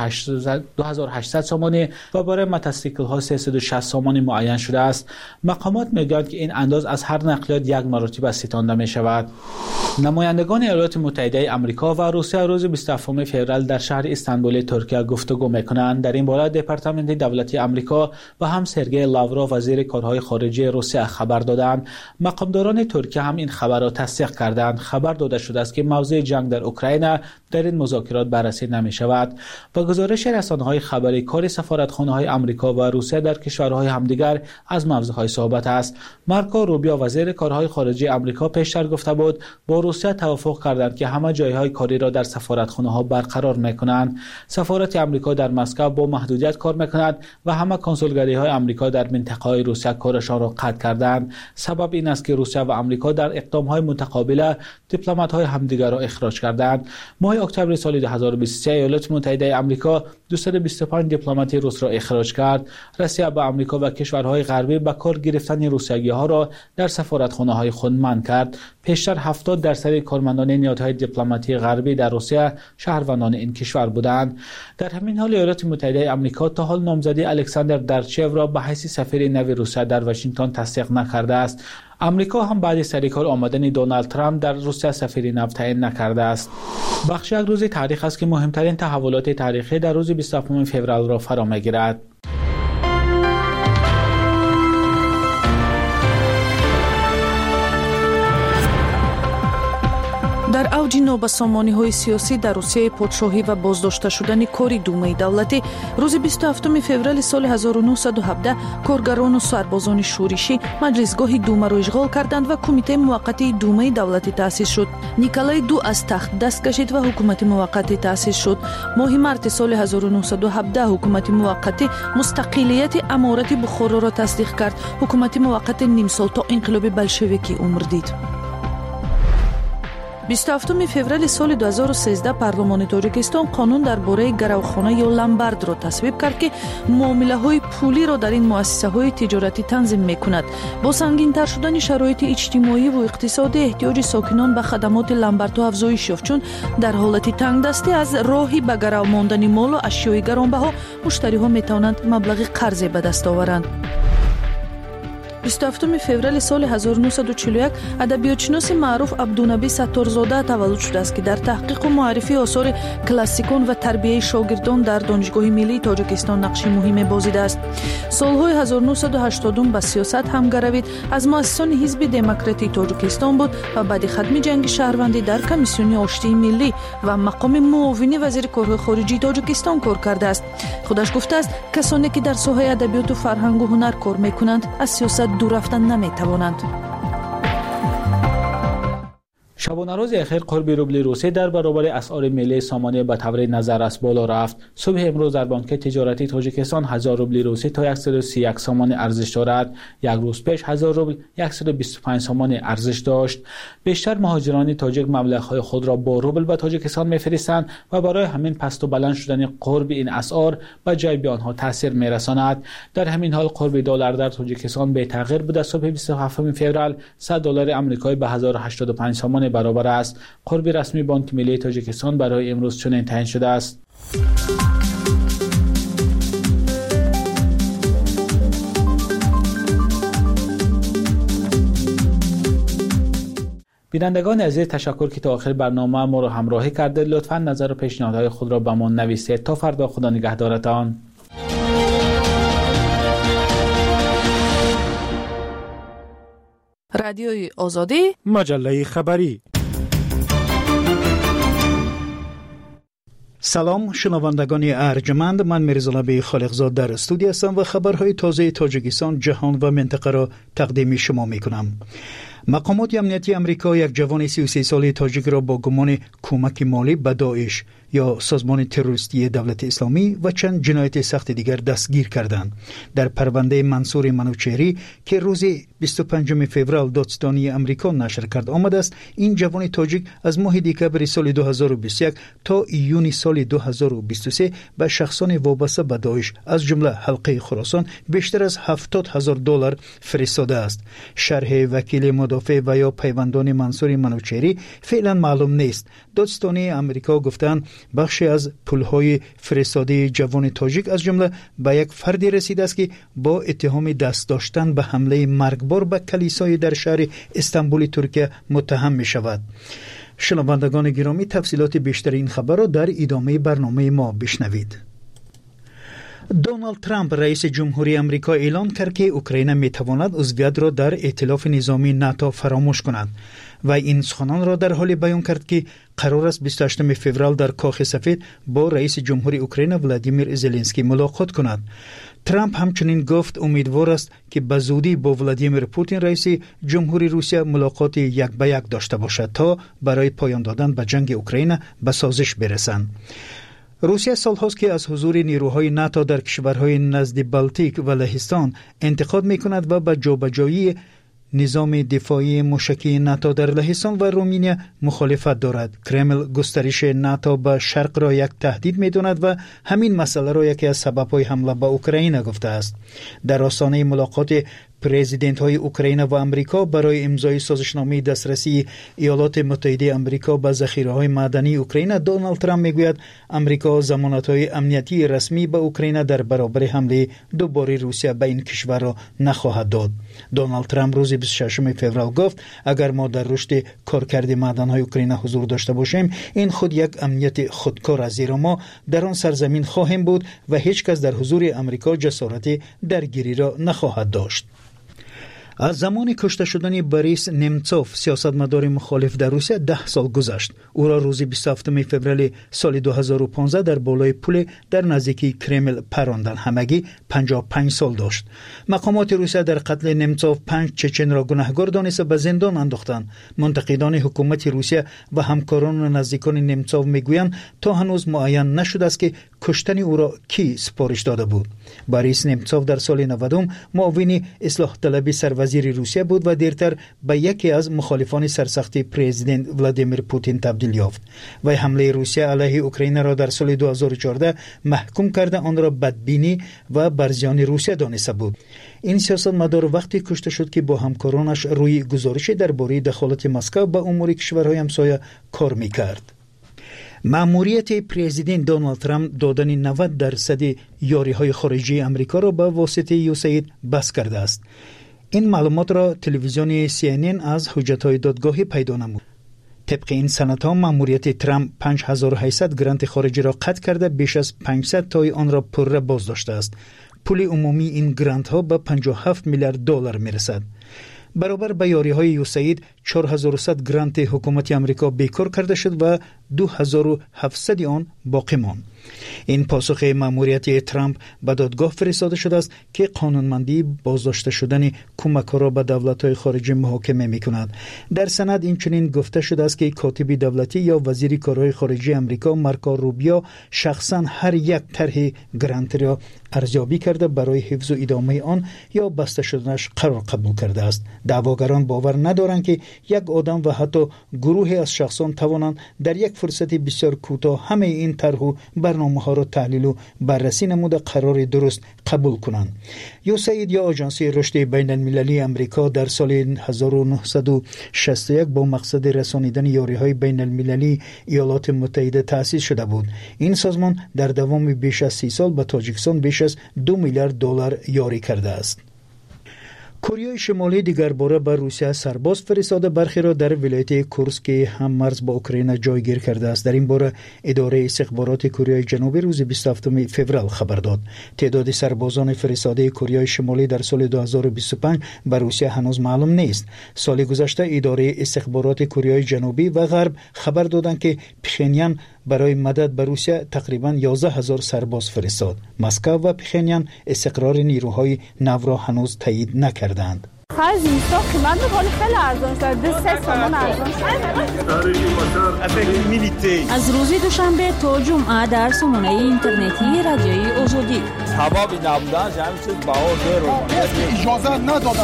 و هشتصد سامانی و برای موتورسیکل ها سیصد و شصت سامانی معین شده است. مقامات میگویند که این انداز از هر نقلیات یک مرتبه ستانده می شود. نمایندگان ایالات متحده آمریکا و روسیه روز بیست و هفتم فوریه در شهر استانبول ترکیه گفتگو میکنند. در این باره دپارتمان دولتی آمریکا و هم سرگئی لاوروف وزیر کارهای خارجه روسیه خبر دادند. مقامداران ترکیه هم این خبر را تصدیق کردند. خبر داده شده است که موضوع جنگ در اوکراین در این مذاکرات بررسی نمی شود. با گزارش رسانه‌های خبری کار سفارتخانه‌های آمریکا و روسیه در کشورهای همدیگر از موضوعهای صحبت است. مارکو روبیو وزیر کارهای خارجه آمریکا پیشتر گفته بود با روسیه توافق کردند که همه جایهای کاری را در سفارتخانه‌ها برقرار می‌کنند. سفارت آمریکا در مسکو با محدودیت کار می‌کند و همه کنسولگری‌های آمریکا در منطقه‌های روسیه کارشان را قطع کردند. سبب این است که روسیه و آمریکا در اقدام‌های متقابل دیپلمات‌های همدیگر را اخراج کردند. ماه اکتبر سال دو هزار و بیست و سه ایالات متحده آمریکا دویست و بیست و پنج دیپلمات روس را اخراج کرد. روسیه با آمریکا و کشورهای غربی به کار گرفتن روسیه‌ها را در سفارتخانه‌های خود منع کرد. پیشتر هفتاد درصد کارمندان نهادهای دیپلماتی غربی در روسیه شهروندان این کشور بودند. در همین حال ایالات متحده آمریکا تا حال نامزدی الکساندر درچیو را به حیث سفیر نو روسیه در واشنگتن تصدیق نکرده است. آمریکا هم بعد از سرکار آمدن دونالد ترامپ در روسیه سفیر نو تعیین نکرده است. بخش یک روز تاریخ است که مهمترین تحولات تاریخی در روز بیست و هفتم فوریه را فرا می‌گیرد. اوج نوبسامانی‌های سیاسی در روسیه پادشاهی و بازداشته شدن کاری دومه دولتی، روز بیست و هفتم فوریه سال هزار و نهصد و هفده کارگران و سربازان شورشی مجلسگاه دومه را اشغال کردند و کمیته موقتی دومه دولتی تأسیس شد. نیکولای دو از تخت دست کشید و حکومت موقتی تأسیس شد. ماه مارس سال هزار و نهصد و هفده حکومت موقتی مستقلیت امارت بخارا را تصدیق کرد. حکومت موقت نیم سال تا انقلاب بلشویکی عمر دید. بیست و هفتم فوریه سال دو هزار و سیزده پارلمان تاجیکستان قانون درباره گروخانه یا لامبارد را تصویب کرد که معامله‌های پولی را در این مؤسسه‌های تجارتی تنظیم می‌کند. با سنگین‌تر شدن شرایط اجتماعی و اقتصادی احتیاج ساکنان به خدمات لامباردها افزایش یافت، چون در حالت تنگدستی از راهی به گرو ماندن مال و اشیای گرانبها مشتری‌ها می‌توانند مبلغ قرض به دست آورند. بیست و هفتم فوریه سال هزار و نهصد و چهل و یک ادبیاتشناس معروف عبدالنبی ستارزاده تولد شده است که در تحقیق و معرفی آثار کلاسیکان و تربیت شاگردان در دانشگاه ملی تاجیکستان نقش مهمی بازیده است. سالهای هزار و نهصد و هشتاد به سیاست هم گروید. از مؤسسان حزب دموکراتی تاجیکستان بود و بعد خدمت جنگ شهروندی در کمیسیون آشتی ملی و مقام معاون وزیر کارهای خارجی تاجیکستان کار کرده است. خودش گفته است کسانی که در ساحه ادبیات و فرهنگ و هنر کار میکنند از سیاست دور رفتن نمیتوانند. شبانه روز اخیر قرب روبل روسی در برابر اسعار ملی سامانه به طور نظررس بالا رفت. صبح امروز در بانک تجارتی تاجیکستان هزار روبل روسی تا صد و سی و یک سامان ارزش دارد. یک روز پیش هزار روبل صد و بیست و پنج سامان ارزش داشت. بیشتر مهاجران تاجیک مبلغ‌های خود را با روبل به تاجیکستان می‌فرستند و برای همین پست و بلند شدن قرب این اسعار به جیب آنها تاثیر می‌رساند. در همین حال قرب دلار در تاجیکستان به تغییر بوده. صبح بیست و هفتم فوریه صد دلار آمریکایی به هزار و هشتاد و پنج سامان برابر است. قرب رسمی بانک ملی تاجیکستان برای امروز چنین تعیین شده است. بینندگان عزیز، تشکر که تا آخر برنامه ما را همراهی کردید. لطفاً نظر و پیشنهادهای خود را به ما نویسید. تا فردا، خدا نگهدارتان. رادیوی آزادی، مجله خبری. سلام شنوندگان ارجمند، من میرزالنبی خالقزاد در استودیو هستم و خبرهای تازه تاجیکستان، جهان و منطقه را تقدیم شما میکنم. مقامات امنیتی امریکا یک جوان سی و سه ساله تاجیک را با گمان کمک مالی به داعش یا سازمان تروریستی دولت اسلامی و چند جنایت سخت دیگر دستگیر کردند. در پرونده منصور منوچهری که روز بیست و پنجم فوریه دادستانی امریکا نشر کرد آمده است، این جوان تاجیک از ماه دکبر سال دو هزار و بیست و یک تا ایون سال دو هزار و بیست و سه به شخصان وابسته به داعش از جمله حلقه خراسان بیشتر از هفتاد هزار دلار فرستاده است. شرح وکیل مدافع و یا پیوندان منصور منوچهری فعلا معلوم نیست. دادستانی امریکا گفتند بخشی از پولهای فرستاده جوان تاجیک از جمله به یک فردی رسیده است که با اتهام دست داشتن به حمله مرگبار به کلیسای در شهر استانبول ترکیه متهم می شود. شنوندگان گرامی، تفصیلات بیشتر این خبر را در ادامه برنامه ما بشنوید. دونالد ترامپ رئیس جمهوری آمریکا اعلان کرد که اوکراین می تواند عضویت را در ائتلاف نظامی ناتو فراموش کند و این سخنان را در حالی بیان کرد که قرار است بیست و هشتم فوریه در کاخ سفید با رئیس جمهوری اوکراین ولادیمیر زلنسکی ملاقات کند. ترامپ همچنین گفت امیدوار است که به زودی با ولادیمیر پوتین رئیس جمهوری روسیه ملاقات یک به یک داشته باشد تا برای پایان دادن به جنگ اوکراین به سازش برسند. روسیه سالهاست که از حضور نیروهای ناتو در کشورهای نزد بالتیک و لهستان انتقاد می‌کند و به جابجایی نظام دفاعی موشکی ناتو در لهستان و رومانیا مخالفت دارد. کرمل گسترش ناتو به شرق را یک تهدید می‌داند و همین مسئله را یکی از سبب‌های حمله به اوکراین گفته است. در آستانه ملاقات پرزیدنت های اوکراین و امریکا برای امضای سازشنامه دسترسی ایالات متحده امریکا به ذخیره های معدنی اوکراین، دونالد ترامپ میگوید امریکا ضمانت های امنیتی رسمی به اوکراین در برابر حمله دوباره روسیه به این کشور را نخواهد داد. دونالد ترامپ روز بیست و ششم فوریه گفت اگر ما در رشد کارکرد معدن های اوکراین حضور داشته باشیم، این خود یک امنیت خودکار است، زیرا ما در آن سرزمین خواهیم بود و هیچ کس در حضور امریکا جسارت درگیری را نخواهد داشت. از زمان کشته شدن بوریس نمتسوف سیاستمدار مخالف در روسیه ده سال گذشت. او را روز بیست و هفتم فوریه سال دو هزار و پانزده در بالای پل در نزدیکی کرمل پراندن. همگی پنجاه و پنج سال داشت. مقامات روسیه در قتل نمتسوف پنج چچن را گناهکار دانسته به زندان انداختند. منتقدان حکومت روسیه و همکاران و نزدیکان نمتسوف میگویند تا هنوز معین نشده است که کشتن او را کی سپارش داده بود. بوریس نمتسوف در سال نود معاون اصلاح طلبی سروزیر روسیه بود و دیرتر به یکی از مخالفان سرسخت پرزیدنت ولادیمیر پوتین تبدیل یافت. و حمله روسیه علیه اوکراین را در سال دو هزار و چهارده محکوم کرده آن را بدبینی و بر زیان روسیه دانسته بود. این سیاستمدار وقتی کشته شد که با همکارانش روی گزارش درباره دخالت مسکو به امور کشورهای همسایه کار میکرد. مأموریت پرزیدنت دونالد ترامپ دادن نود درصد یاری‌های خارجی آمریکا را به واسطه یوسید بس کرده است. این معلومات را تلویزیون سی ان ان از حجت‌های دادگاهی پیدا نمود. طبق این سندها مأموریت ترامپ پنج هزار و هشتصد گرانت خارجی را قطع کرده بیش از پانصد تای آن را پره بازداشته است. پول عمومی این گرانت ها به پنجاه و هفت میلیارد دلار میرسد. برابر به یاری‌های یوسید چهار هزار و صد گرانت حکومت آمریکا بیکار کرده شد و دو هزار و هفتصد آن باقی ماند. این پاسخ مأموریت ترامپ به دادگاه فرستاده شده است که قانونمندی بازداشته شدن کمک‌ها را به دولت‌های خارجی محاکمه می‌کند. در سند این چنین گفته شده است که کاتب دولتی یا وزیر کارهای خارجی آمریکا مارکو روبیو شخصاً هر یک طرح گرانت را ارزیابی کرده برای حفظ و ادامه آن یا بسته شدنش قرار قبول کرده است. دعواگران باور ندارند که یک آدم و حتی گروهی از شخصان توانند در یک فرصت بسیار کوتاه همه این طرح و برنامه‌ها را تحلیل و بررسی نموده قرار درست قبول کنند. یوسید یا آژانسی رشد بین المللی آمریکا در سال هزار و نهصد و شصت و یک با مقصد رسانیدن یاری‌های بین المللی ایالات متحده تأسیس شده بود. این سازمان در دوام بیش از سی سال به تاجیکستان بیش از دو میلیارد دلار یاری کرده است. کره شمالی دیگر باره بر روسیه سرباز فرستاده، برخی را در ولایت کورسک که هم مرز با اوکراین جایگیر کرده است. در این باره اداره استخبارات کره جنوبی روز بیست و هفتم فوریه خبر داد. تعداد سربازان فرستاده کره شمالی در سال دو هزار و بیست و پنج بر روسیه هنوز معلوم نیست. سال گذشته اداره استخبارات کره جنوبی و غرب خبر دادند که پخنیان برای مدد به روسیه تقریباً یازده هزار سرباز فرستاد. مسکو و پخنیان استقرار نیروهای نو را هنوز تایید نکردند. خرج اینستا قیمت خیلی خیلی ارزان شد. دو سه تومان ارزان شد. از روز دوشنبه تا جمعه در سامانه اینترنتی رادیوی آزادی. سببی نبودن جمع چیز بهار دیر اجازه ندادن.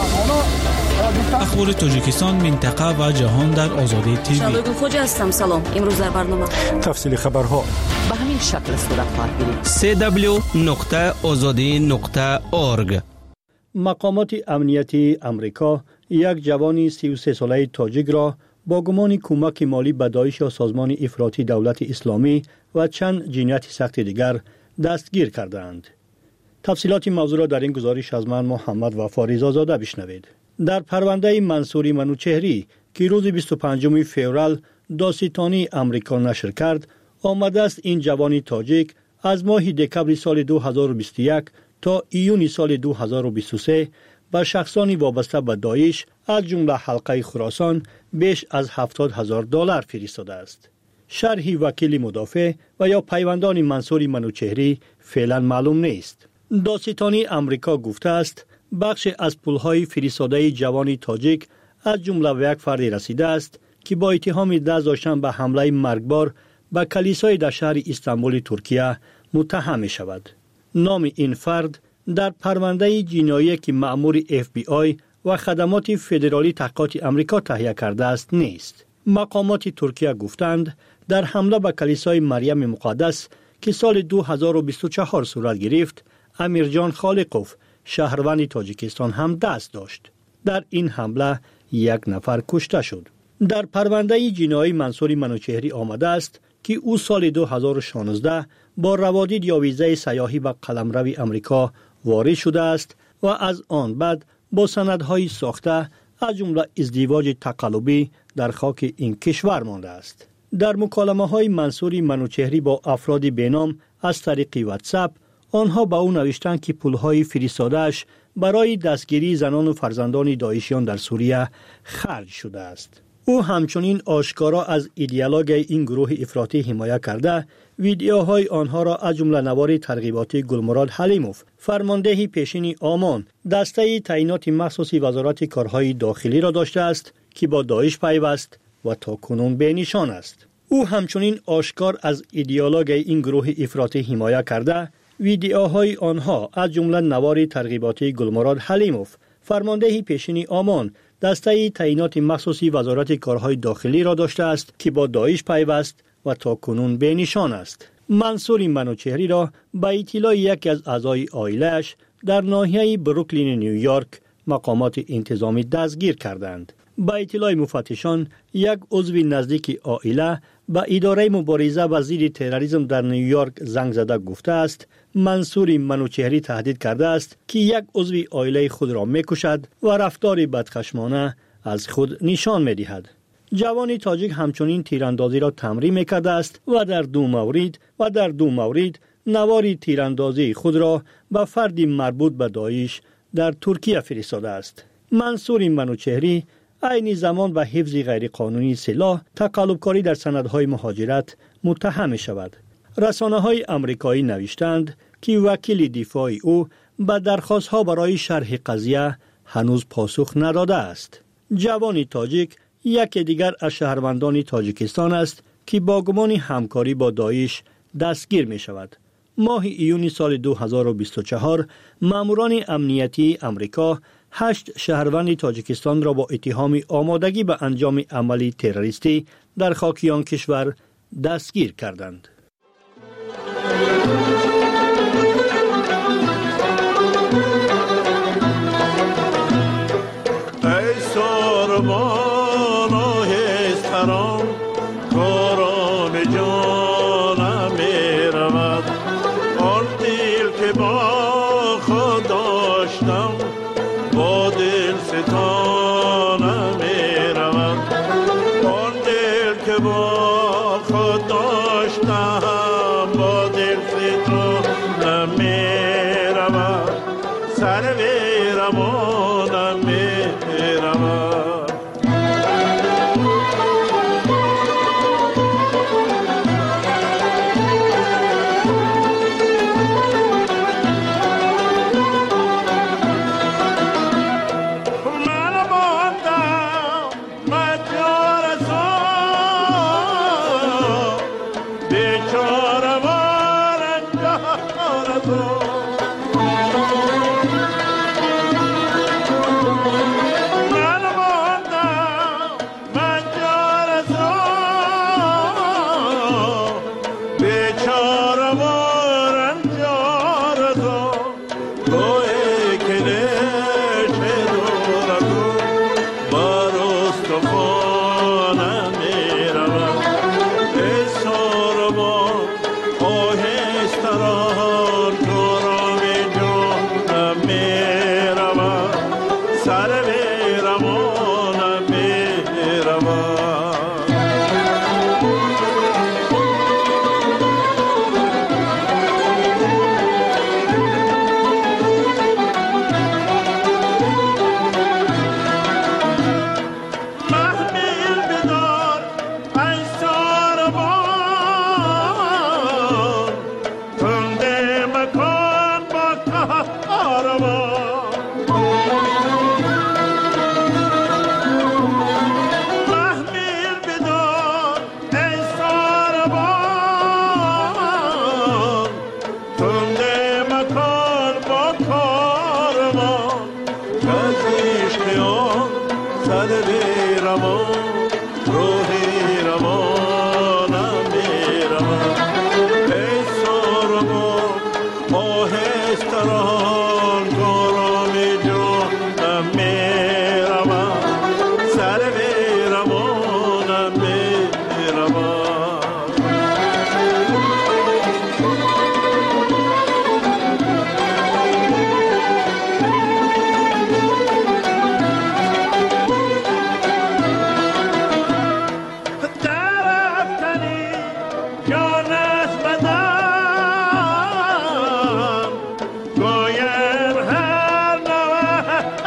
اخبار تاجیکستان، منطقه و جهان در آزادی تیوی. شادو خوجا هستم. سلام. امروز در برنامه تفصیل خبرها به همین شکل صورت خواهد گرفت. سی دبلیو نقطه آزادی نقطه اورگ. مقامات امنیتی امریکا یک جوان سی و سه ساله تاجیک را با گمان کمک مالی به داعش یا سازمان افراطی دولت اسلامی و چند جنایت سخت دیگر دستگیر کردند. تفصیلات موضوع را در این گزارش از من محمد وفا رضازاده بشنوید. در پرونده منصوری منوچهری که روز بیست و پنجم فوریه داستانی امریکا نشر کرد، آمده است این جوان تاجیک از ماه دکمبر سال دو هزار و بیست و یک تا ایون سال دو هزار و بیست و سه به شخصانی وابسته به داعش از جمله حلقه خراسان بیش از هفتاد هزار دلار فرستاده است. شرحی وکیل مدافع و یا پیوندان منصوری منوچهری فعلا معلوم نیست. داستانی امریکا گفته است بخش از پولهای فرستاده جوانی تاجیک از جمله و یک فرد رسیده است که با اتهام دست داشتن به حمله مرگبار به کلیسای در شهر استانبول ترکیه متهم می شود. نام این فرد در پرونده جنایی که مأمور اف بی آی و خدمات فدرالی تحقیقات امریکا تهیه کرده است نیست. مقامات ترکیه گفتند در حمله به کلیسای مریم مقدس که سال دو هزار و بیست و چهار صورت گرفت، امیرجان خالقوف شهروند تاجیکستان هم دست داشت. در این حمله یک نفر کشته شد. در پرونده جنایی منصوری منوچهری آمده است که او سال دو هزار و شانزده با روادید یا ویزای سیاحی و قلمرو امریکا وارد شده است و از آن بعد با سندهای ساخته از جمله ازدواج تقلبی در خاک این کشور مانده است. در مکالمه های منصوری منوچهری با افراد بینام از طریق واتساپ، آنها به او نوشتند که پولهای فرستاده‌اش برای دستگیری زنان و فرزندان داعشیان در سوریه خرج شده است. او همچنین آشکارا از ایدئولوژی این گروه افراطی حمایت کرده، ویدیوهای آنها را از جمله نوار ترغیباتی گلمراد حلیموف، فرمانده پیشین آمان، دسته تعیینات مخصوصی وزارت کارهای داخلی را داشته است که با داعش پیوست و تا کنون به نشان است. او همچنین آشکار از ایدئولوژی این گروه افراطی حمایت کرده، ویدیوهای آنها از جمله نوار ترغیباتی گلمراد حلیموف، فرمانده پیشین آمان، دسته تعیینات مخصوصی وزارت کارهای داخلی را داشته است که با داعش پیوست و تا کنون به نشان است. منصور منوچهری را به اطلاع یکی از اعضای عائله‌اش در ناحیه بروکلین نیویورک مقامات انتظامی دستگیر کردند. به اطلاع مفتشان، یک عضو نزدیک عائله به اداره مبارزه و ضد تروریسم در نیویورک زنگ زده گفته است منصور منوچهری تهدید کرده است که یک عضو عائله خود را میکشد و رفتار بدخشمانه از خود نشان میدهد. جوان تاجیک همچنین تیراندازی را تمرین میکرده است و در دو مورد و در دو مورد نوار تیراندازی خود را به فردی مربوط به داعش در ترکیه فرستاده است. منصور منوچهری عین زمان به حفظ غیرقانونی سلاح، تقلبکاری در سندهای مهاجرت متهم می شود. رسانه های امریکایی نوشتند که وکیل دفاع او به درخواست ها برای شرح قضیه هنوز پاسخ نداده است. جوان تاجیک یک دیگر از شهروندان تاجیکستان است که با گمان همکاری با داعش دستگیر می شود. ماه ایون سال دو هزار و بیست و چهار ماموران امنیتی امریکا هشت شهروند تاجیکستان را با اتهام آمادگی به انجام عملی تروریستی در خاک آن کشور دستگیر کردند. ای سربان آهستران کاران جانم می رود، آن دل که با خود داشتم با دل ستانم می رود، آن دل که با خود داشتم با دل ستانم می رود، سر وی روانم می رود.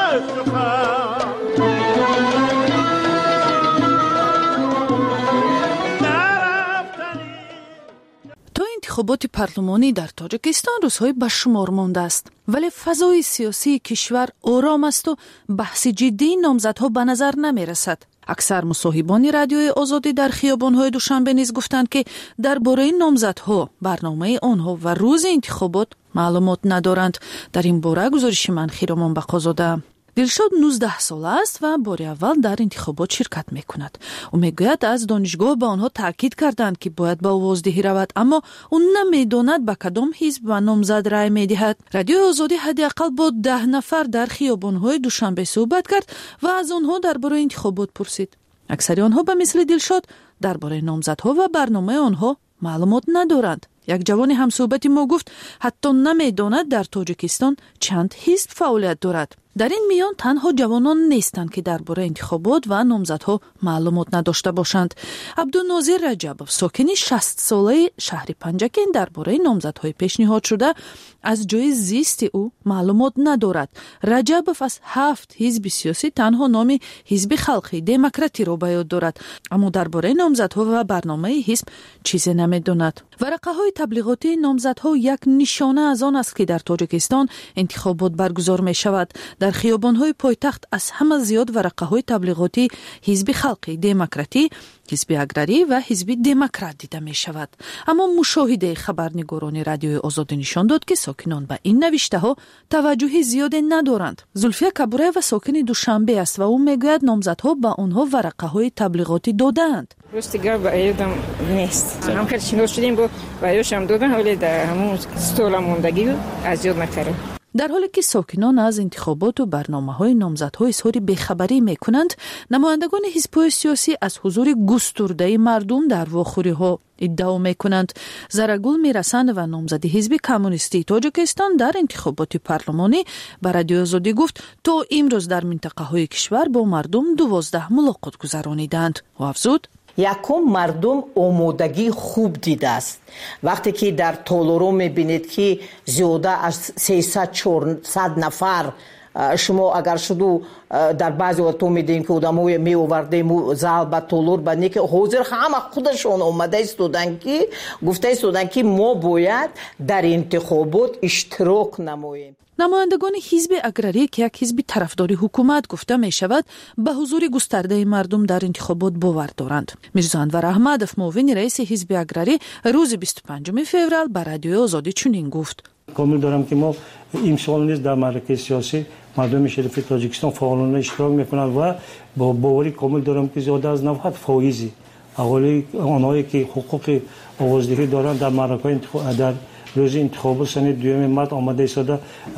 انتخابات پارلمانی در تاجیکستان روزهای به شمار مانده است، ولی فضای سیاسی کشور آرام است و بحث جدی نامزدها به نظر نمی رسد. اکثر مصاحبان رادیوی آزادی در خیابان‌های دوشنبه نیز گفتند که درباره نامزدها، برنامه آنها و روز انتخابات معلومات ندارند. در این باره گزارش من خیرامان بقازاده. دلشاد نوزده ساله است و بار اول در انتخابات شرکت میکند. او میگوید از دانشگاه به آنها تاکید کردند که باید به آوازدهی رود، اما او نمیداند به کدام حزب و نامزد رای میدهد. رادیو آزادی حداقل با ده نفر در خیابان‌های دوشنبه صحبت کرد و از آنها درباره انتخابات پرسید. اکثر آنها به مثل دلشاد درباره نامزدها و برنامه آنها معلومات ندارند. یک جوان همصحبت ما گفت حتی نمیداند در تاجیکستان چند حزب فعالیت دارد. در این میان تنها جوانان نیستند که درباره انتخابات و نامزدها معلومات نداشته باشند. عبدالناظر رجبوف، ساکن شصت ساله شهر پنجکین، درباره نامزدهای پیشنهاد شده از جای زیست او معلومات ندارد. رجبوف از هفت حزب سیاسی تنها نام حزب خلقی دموکراتی را به یاد دارد، اما درباره نامزدها و برنامه حزب چیزی نمیداند. ورقه های تبلیغاتی نامزدها یک نشانه از آن است که در تاجیکستان انتخابات برگزار می شود. در خیابان‌های پایتخت از همه زیاد ورقه‌های تبلیغاتی حزب خلقی دموکراتی، حزب اگراری و حزب دموکرات دیده می شود. اما مشاهده خبرنگاران رادیوی آزادی نشان داد که ساکنان به این نوشته‌ها توجه زیادی ندارند. زلفیه کبوره و ساکن دوشنبه است و او میگوید نامزدها به آنها ورقه‌های تبلیغاتی دادند. روستیگاه با ایدم نیست. هم که شنود شدیم با بایوشم دادن، ولی در همون ستول موندگی از یاد نکردم. در حالی که ساکنان از انتخابات و برنامه‌های نامزدها اظهار بی‌خبری می‌کنند، نمایندگان حزب‌های سیاسی از حضور گسترده مردم در واخوری‌ها ادعا می‌کنند. زرگل میرسند و نامزد حزب کمونیستی تاجیکستان در انتخابات پارلمانی به رادیو آزادی گفت تا امروز در منطقه‌های کشور با مردم دوازده ملاقات گذرانیدند و افزود: یکم مردم آمادگی خوب دیده است. وقتی که در تولورو میبینید که زیاده از سیصد چهارصد نفر شما اگر شدو در بعضی وقت میدین که آدمای می آورده زال با تولور با نیک حاضر همه خودشون اومده استودن که گفته استودن که ما باید در انتخابات اشتراک نماییم. نمایندگان حزب اگراری که یک حزب طرفداری حکومت گفته می شود به حضور گسترده مردم در انتخابات باور دارند. میرزا انور احمدов، معاون رئیس حزب اگراری، روز بیست و پنجم فوریه به رادیو آزادی چنین گفت: کامل دارم که ما امسال نیز در مراکز سیاسی مردم شریف تاجیکستان فعالانه اشتراک میکنند و با باوری کامل دارم که زیاده از نود فایزی اولی آنهایی که حقوق آوازدهی دارند در مراکز در روز انتخابات سنه دوم مارس آماده ایستاده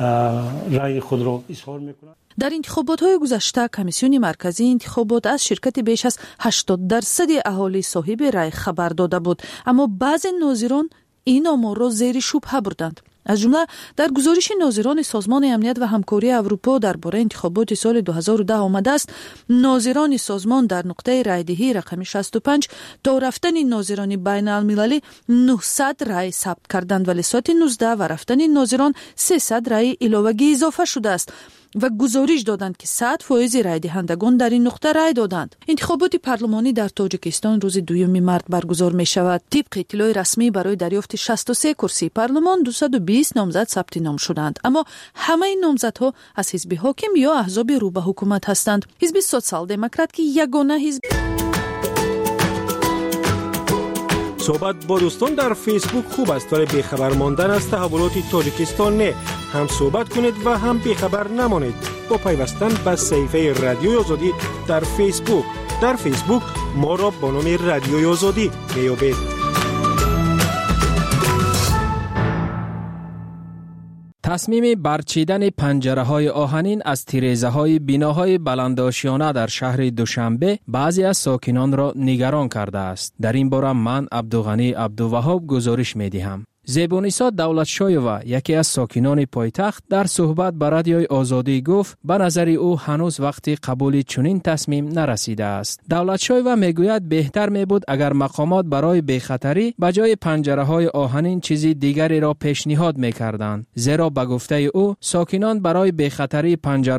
رأی خود را اظهار میکنند. در انتخابات‌های گذشته کمیسیون مرکزی انتخابات از شرکت بیش از هشتاد درصد اهالی صاحب رأی خبر داده بود، اما بعضی ناظران این آمار را زیر شبهه بردند. از جمله در گزارش ناظران سازمان امنیت و همکاری اروپا درباره انتخابات سال دو هزار و ده آمده است: ناظران سازمان در نقطه رایدهی رقم شصت و پنج تا رفتن ناظران بین المللی نهصد رای ثبت کردند، ولی ساعت نوزده و رفتن ناظران سیصد رای علاوگی اضافه شده است و گزارش دادند که صد فایز رای دهندگان در این نقطه رای دادند. انتخابات پارلمانی در تاجیکستان روز دوم مارس برگزار می شود. طبق اطلاع رسمی برای دریافت شصت و سه کرسی پارلمان دویست و بیست نامزد ثبت نام شدند، اما همه این نامزدها از حزب حاکم یا احزاب رو به حکومت هستند. حزب سوسیال دموکرات که یگانه حزب صحبت با دوستان در فیسبوک خوب است، ولی بیخبر ماندن از تحولات تاجیکستان نه. هم صحبت کنید و هم بیخبر نمانید با پیوستن به صفحه رادیوی آزادی در فیسبوک. در فیسبوک ما را با نام رادیوی آزادی میابید. تصمیم برچیدن پنجره‌های آهنین از تیره‌های بناهای بلندآشیانه در شهر دوشنبه بعضی از ساکنان را نگران کرده است. در این باره من عبدالغنی عبدالوهاب گزارش می‌دهم. زیبانیسا دولتشایوه، یکی از ساکنان پایتخت، در صحبت با رادیوی آزادی گفت به نظر او هنوز وقتی قبول چنین تصمیم نرسیده است. دولتشایوه میگوید بهتر میبود اگر مقامات برای بیخطری به جای پنجره‌های آهنین چیزی دیگری را پیشنهاد میکردند، زیرا به گفته او ساکنان برای بیخطری پنجره